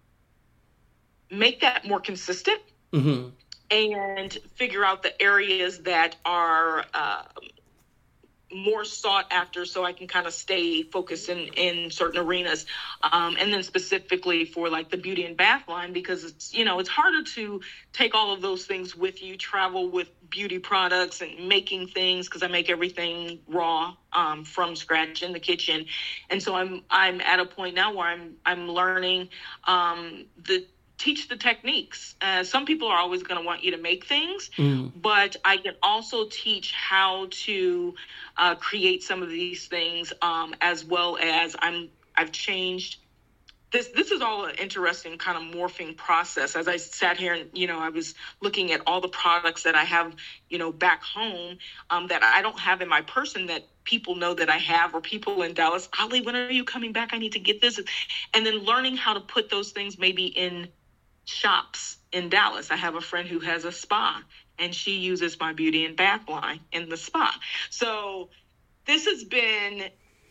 make that more consistent and figure out the areas that are more sought after so I can kind of stay focused in certain arenas. And then specifically for like the beauty and bath line, because it's harder to take all of those things with you, travel with beauty products and making things, because I make everything raw from scratch in the kitchen. And so I'm at a point now where I'm learning teach the techniques. Some people are always going to want you to make things, but I can also teach how to create some of these things, as well as I've changed. This is all an interesting kind of morphing process. As I sat here and, I was looking at all the products that I have, back home, that I don't have in my person that people know that I have, or people in Dallas, Ali, when are you coming back? I need to get this. And then learning how to put those things maybe in shops in Dallas. I have a friend who has a spa and she uses my beauty and bath line in the spa. So this has been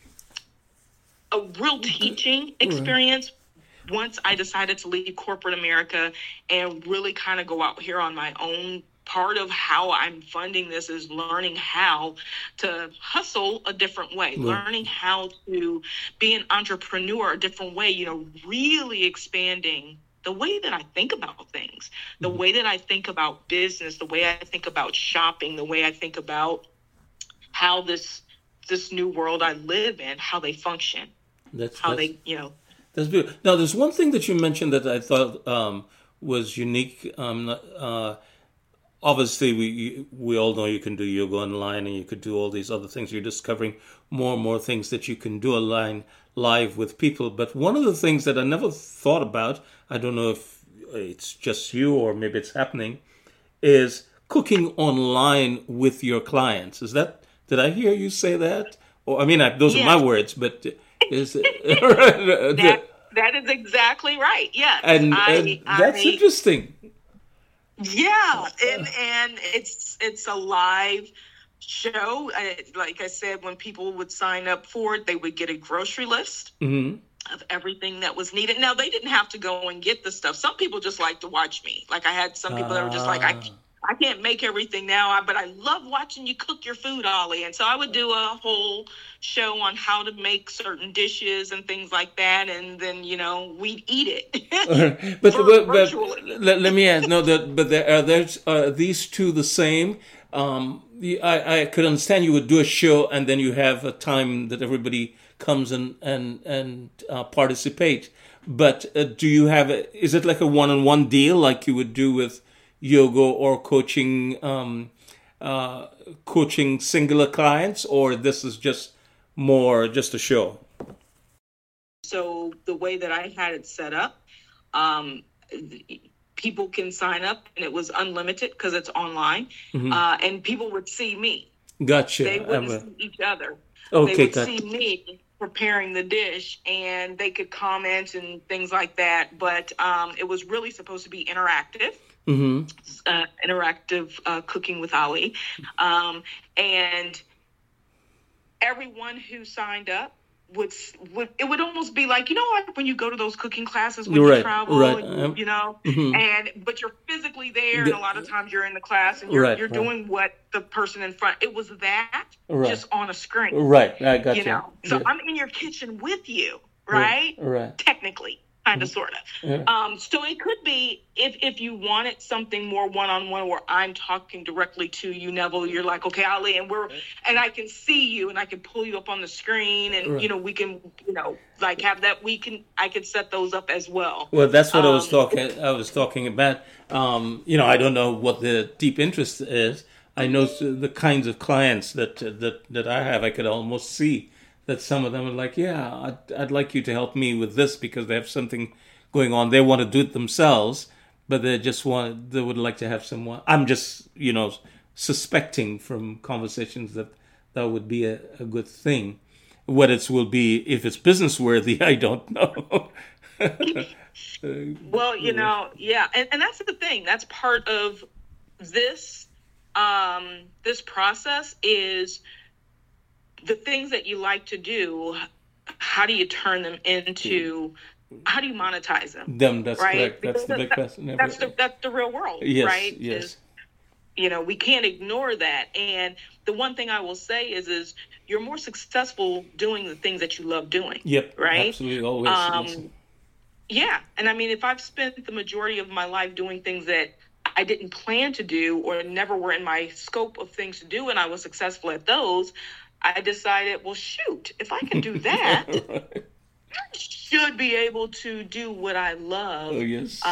a real teaching experience once I decided to leave corporate America and really kind of go out here on my own. Part of how I'm funding this is learning how to hustle a different way, learning how to be an entrepreneur a different way, really expanding the way that I think about things, the way that I think about business, the way I think about shopping, the way I think about how this new world I live in, how they function, That's beautiful. Now, there's one thing that you mentioned that I thought was unique. Obviously, we all know you can do yoga online and you could do all these other things. You're discovering more and more things that you can do online live with people. But one of the things that I never thought about, I don't know if it's just you or maybe it's happening, is cooking online with your clients. Did I hear you say that? Or those are my words, but is it? That is exactly right. Yes, and that's interesting. Yeah, and it's a live show. Like I said, when people would sign up for it, they would get a grocery list of everything that was needed. Now, they didn't have to go and get the stuff. Some people just like to watch me. Like I had some people that were just like, I can't make everything now, but I love watching you cook your food, Ali. And so I would do a whole show on how to make certain dishes and things like that. And then, we'd eat it. but let me ask, are these two the same? I could understand you would do a show and then you have a time that everybody comes and participate. But do you is it like a one-on-one deal like you would do with yoga or coaching singular clients, or this is just a show? So the way that I had it set up, people can sign up and it was unlimited because it's online, and people would see me. Gotcha. They wouldn't see each other. Okay, they would see me preparing the dish and they could comment and things like that. But it was really supposed to be interactive. Interactive cooking with Ali, and everyone who signed up would it would almost be like, like when you go to those cooking classes when you travel, and, but you're physically there, and a lot of times you're in the class and you're doing what the person in front. It was that just on a screen, right? I got you. So I'm in your kitchen with you, right? Right. Technically. Kind of, sort of. Yeah. So it could be if you wanted something more one-on-one where I'm talking directly to you, Neville, you're like, okay, Ali, and I can see you and I can pull you up on the screen and, we can, like have that, I could set those up as well. Well, that's what I was talking about. I don't know what the deep interest is. I know the kinds of clients that I have, I could almost see that some of them are like, yeah, I'd like you to help me with this because they have something going on. They want to do it themselves, but they would like to have someone. I'm just, suspecting from conversations that would be a good thing. What it will be, if it's business worthy, I don't know. Well, yeah. And that's the thing. That's part of this, this process is the things that you like to do. How do you turn them into, how do you monetize them? That's right? correct. That's the big question. That's the real world, yes, right? Yes. We can't ignore that. And the one thing I will say is you're more successful doing the things that you love doing. Yep. Right? Absolutely. Always. Yeah. And I mean, if I've spent the majority of my life doing things that I didn't plan to do or never were in my scope of things to do, and I was successful at those, I decided, well, shoot, if I can do that, I should be able to do what I love. Oh, yes.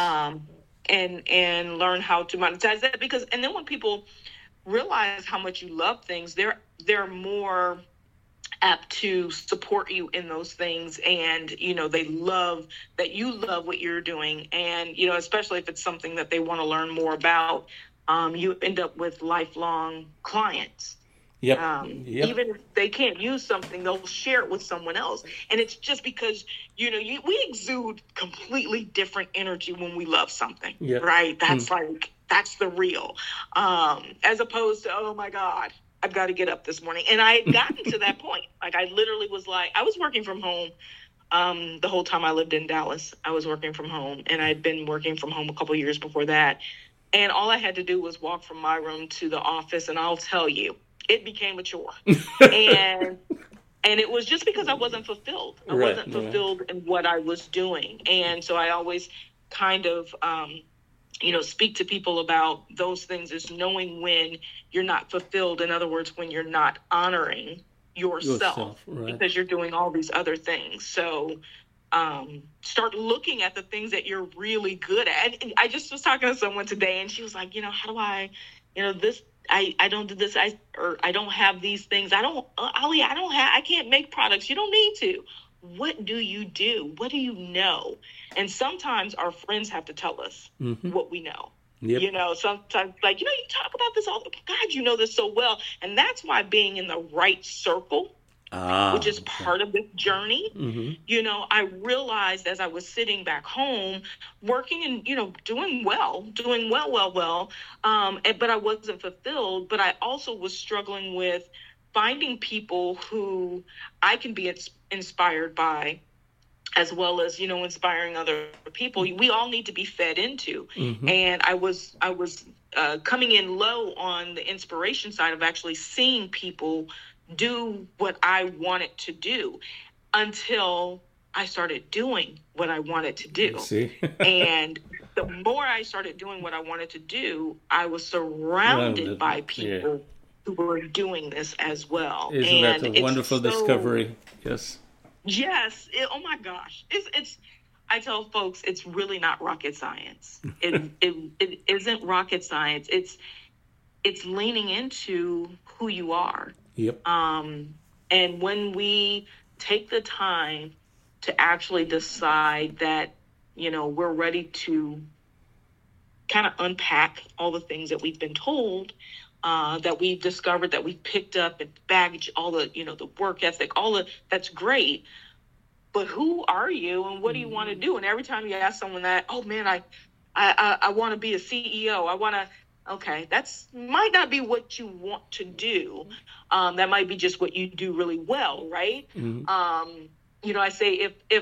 And learn how to monetize that, because, and then when people realize how much you love things, they're more apt to support you in those things, and they love that you love what you're doing, and especially if it's something that they want to learn more about, you end up with lifelong clients. Yep. Even if they can't use something, they'll share it with someone else. And it's just because, we exude completely different energy when we love something, right? That's that's the real, as opposed to, oh my God, I've got to get up this morning. And I had gotten to that point. Like I literally was like, I was working from home. The whole time I lived in Dallas, I was working from home, and I'd been working from home a couple of years before that. And all I had to do was walk from my room to the office, and I'll tell you, it became a chore. and it was just because I wasn't fulfilled. I wasn't fulfilled in what I was doing. And so I always kind of, speak to people about those things, is knowing when you're not fulfilled. In other words, when you're not honoring yourself because you're doing all these other things. So start looking at the things that you're really good at. And I just was talking to someone today, and she was like, how do I, this, I don't do this, I don't have these things. Ali, I can't make products. You don't need to. What do you do? What do you know? And sometimes our friends have to tell us what we know. Yep. Sometimes like, you talk about this all, God, you know this so well. And that's why being in the right circle, which is part of this journey, I realized as I was sitting back home working and, doing well, but I wasn't fulfilled. But I also was struggling with finding people who I can be inspired by, as well as, inspiring other people. We all need to be fed into. And I was coming in low on the inspiration side of actually seeing people do what I wanted to do, until I started doing what I wanted to do. And the more I started doing what I wanted to do, I was surrounded by people who were doing this as well. Isn't that a wonderful discovery? Yes. Yes. Oh my gosh. It's. I tell folks, it's really not rocket science. It isn't rocket science. It's leaning into who you are. Yep. And when we take the time to actually decide that, we're ready to kind of unpack all the things that we've been told, that we've discovered, that we've picked up and baggage, all the, the work ethic, that's great. But who are you and what do you want to do? And every time you ask someone that, oh man, I want to be a CEO. I want to, okay, that's might not be what you want to do. That might be just what you do really well, right? Mm-hmm. You know, I say if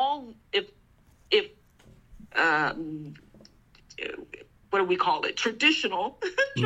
what do we call it? Traditional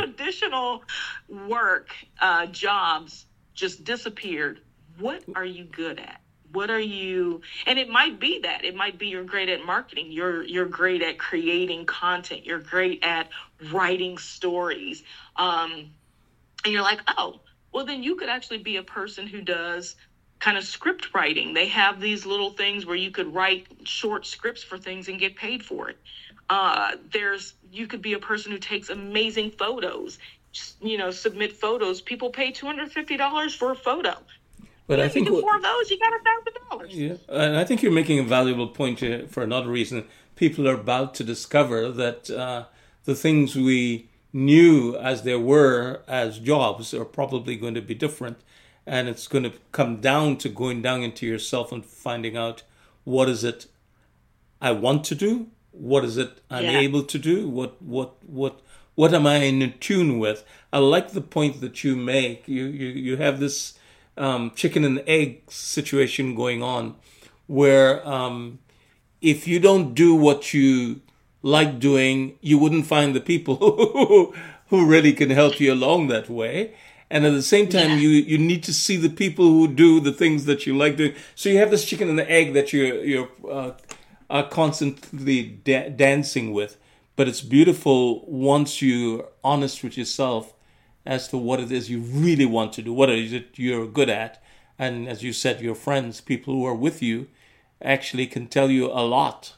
work, jobs just disappeared. What are you good at? What are you, and it might be that. It might be you're great at marketing. You're great at creating content. You're great at writing stories. And you're like, oh, well, then you could actually be a person who does kind of script writing. They have these little things where you could write short scripts for things and get paid for it. You could be a person who takes amazing photos, you know, submit photos. People pay $250 for a photo. But I think you do 4 of those, you got $1,000. Yeah, and I think you're making a valuable point for another reason. People are about to discover that the things we knew as they were as jobs are probably going to be different, and it's going to come down to going down into yourself and finding out what is it I want to do, what is it I'm able to do, what am I in tune with. I like the point that you make. You have this chicken and egg situation going on where if you don't do what you like doing, you wouldn't find the people who really can help you along that way. And at the same time, you need to see the people who do the things that you like doing. So you have this chicken and the egg that you're constantly dancing with. But it's beautiful once you're honest with yourself as to what it is you really want to do, what is it you're good at. And as you said, your friends, people who are with you, actually can tell you a lot.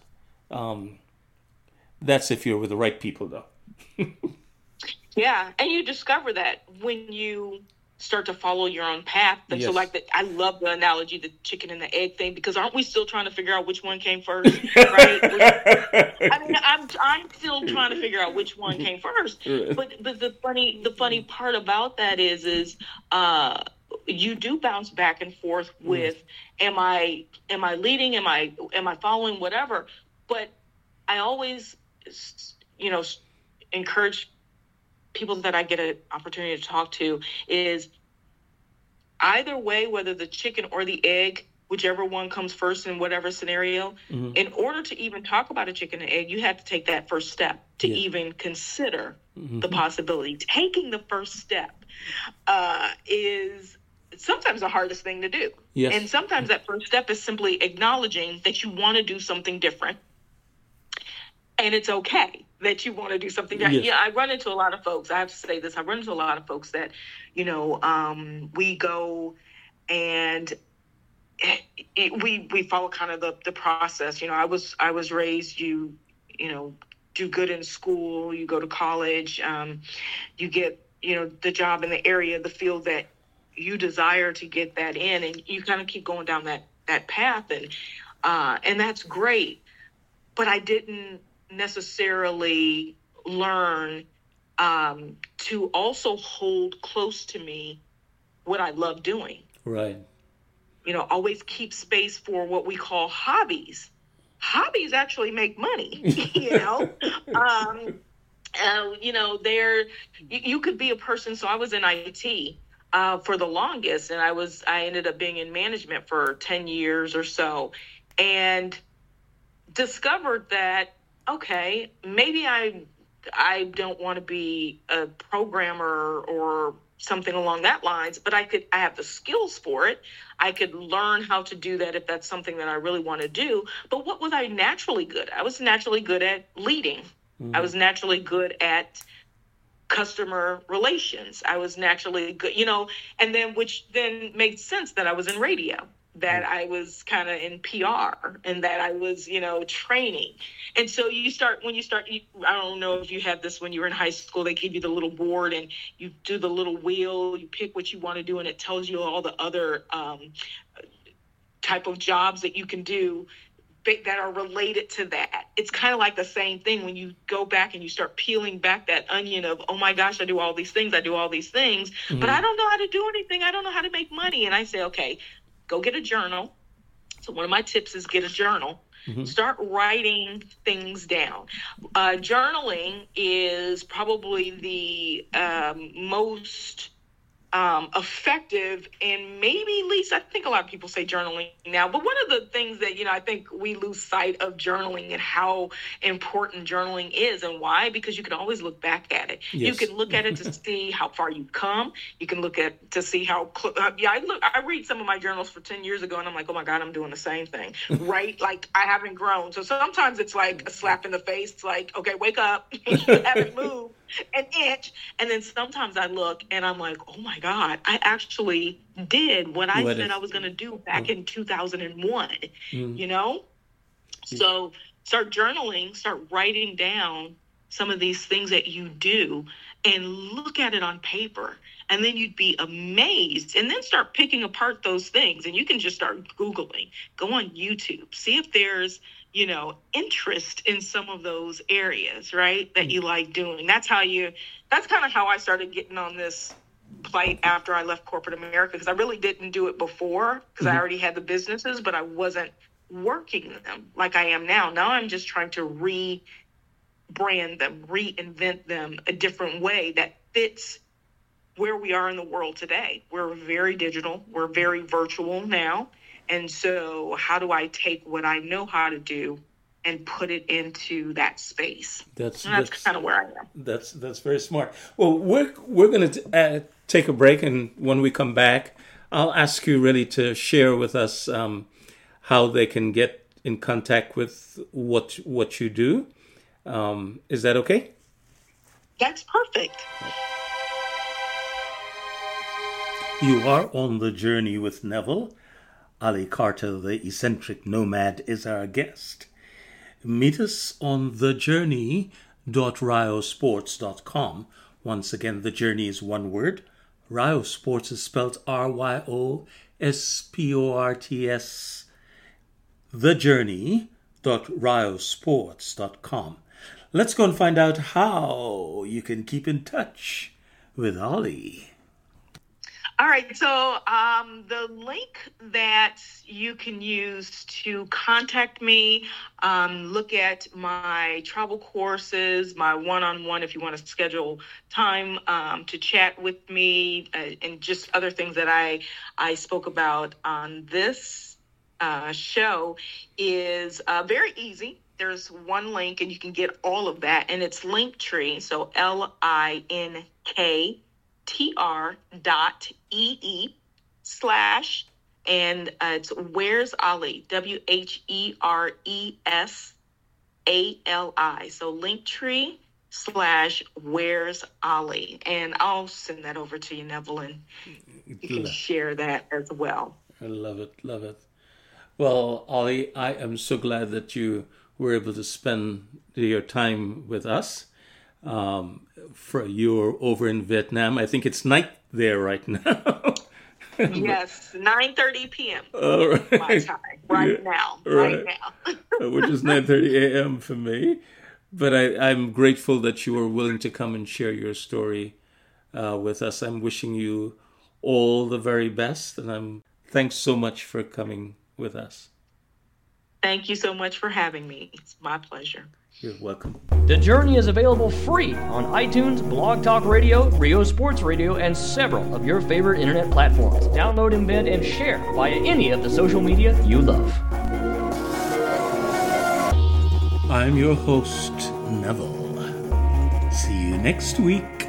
That's if you're with the right people, though. Yeah, and you discover that when you start to follow your own path. And so like I love the analogy, the chicken and the egg thing, because aren't we still trying to figure out which one came first, right? I mean, I'm still trying to figure out which one came first. But the funny part about that is you do bounce back and forth with am I leading, am I following, whatever. But I always, encourage people that I get an opportunity to talk to is either way, whether the chicken or the egg, whichever one comes first in whatever scenario, in order to even talk about a chicken and egg, you have to take that first step to even consider the possibility. Taking the first step is sometimes the hardest thing to do. Yes. And sometimes that first step is simply acknowledging that you want to do something different. And it's okay that you want to do something different. Yes. Yeah, I run into a lot of folks. I have to say this. I run into a lot of folks that, we go and we follow kind of the process. I was raised, you do good in school, you go to college, you get, the job in the area, the field that you desire to get that in, and you kind of keep going down that path. And that's great. But I didn't necessarily learn to also hold close to me what I love doing. Right. Always keep space for what we call hobbies. Hobbies actually make money, you could be a person. So I was in IT for the longest, and I ended up being in management for 10 years or so, and discovered that, okay, maybe I don't want to be a programmer or something along that lines, but I have the skills for it. I could learn how to do that if that's something that I really want to do. But what was I naturally good at? I was naturally good at leading. I was naturally good at customer relations. I was naturally good, and then which then made sense that I was in radio, that I was kind of in PR, and that I was, training. And so I don't know if you had this when you were in high school, they give you the little board and you do the little wheel, you pick what you want to do, and it tells you all the other type of jobs that you can do that are related to that. It's kind of like the same thing when you go back and you start peeling back that onion of, oh my gosh, I do all these things, but I don't know how to do anything. I don't know how to make money. And I say, okay, go get a journal. So one of my tips is get a journal. Start writing things down. Journaling is probably the most effective, and maybe, Lisa, I think a lot of people say journaling now, but one of the things that, I think we lose sight of journaling and how important journaling is, and why, because you can always look back at it. Yes. You can look at it to see how far you've come. You can look at to see how I read some of my journals for 10 years ago, and I'm like, oh my God, I'm doing the same thing, right? Like, I haven't grown. So sometimes it's like a slap in the face. It's like, okay, wake up. You haven't moved an inch. And then sometimes I look and I'm like, oh my God, I actually did what I said I was going to do back in 2001, So start journaling, start writing down some of these things that you do and look at it on paper. And then you'd be amazed, and then start picking apart those things. And you can just start Googling, go on YouTube, see if there's, interest in some of those areas, right, that you like doing. That's kind of how I started getting on this plight after I left corporate America, because I really didn't do it before, because I already had the businesses, but I wasn't working them like I am now. Now I'm just trying to rebrand them, reinvent them a different way that fits where we are in the world today. We're very digital. We're very virtual now. And so how do I take what I know how to do and put it into that space? That's kind of where I am. That's very smart. Well, we're going to take a break, and when we come back, I'll ask you really to share with us how they can get in contact with what you do. Is that okay? That's perfect. You are on the journey with Neville. Ali Carter, the eccentric nomad, is our guest. Meet us on thejourney.ryosports.com. Once again, the journey is one word. Ryo Sports is spelled RYOSPORTS. Thejourney.ryosports.com. Let's go and find out how you can keep in touch with Ali. All right, so the link that you can use to contact me, look at my travel courses, my one-on-one if you want to schedule time to chat with me, and just other things that I spoke about on this show is very easy. There's one link and you can get all of that, and it's Linktree, so linktr.ee/ and it's Where's Ali, WHERESALI. So Linktree / Where's Ali, and I'll send that over to you, Neville, and you can share that as well. I love it. Well, Ali, I am so glad that you were able to spend your time with us. You're over in Vietnam. I think it's night there right now. Yes, 9:30 p.m. All right. My time now. Which is 9:30 a.m. for me. But I'm grateful that you were willing to come and share your story with us. I'm wishing you all the very best, and thanks so much for coming with us. Thank you so much for having me. It's my pleasure. You're welcome. The Journey is available free on iTunes, Blog Talk Radio, Rio Sports Radio, and several of your favorite internet platforms. Download, embed, and share via any of the social media you love. I'm your host, Neville. See you next week.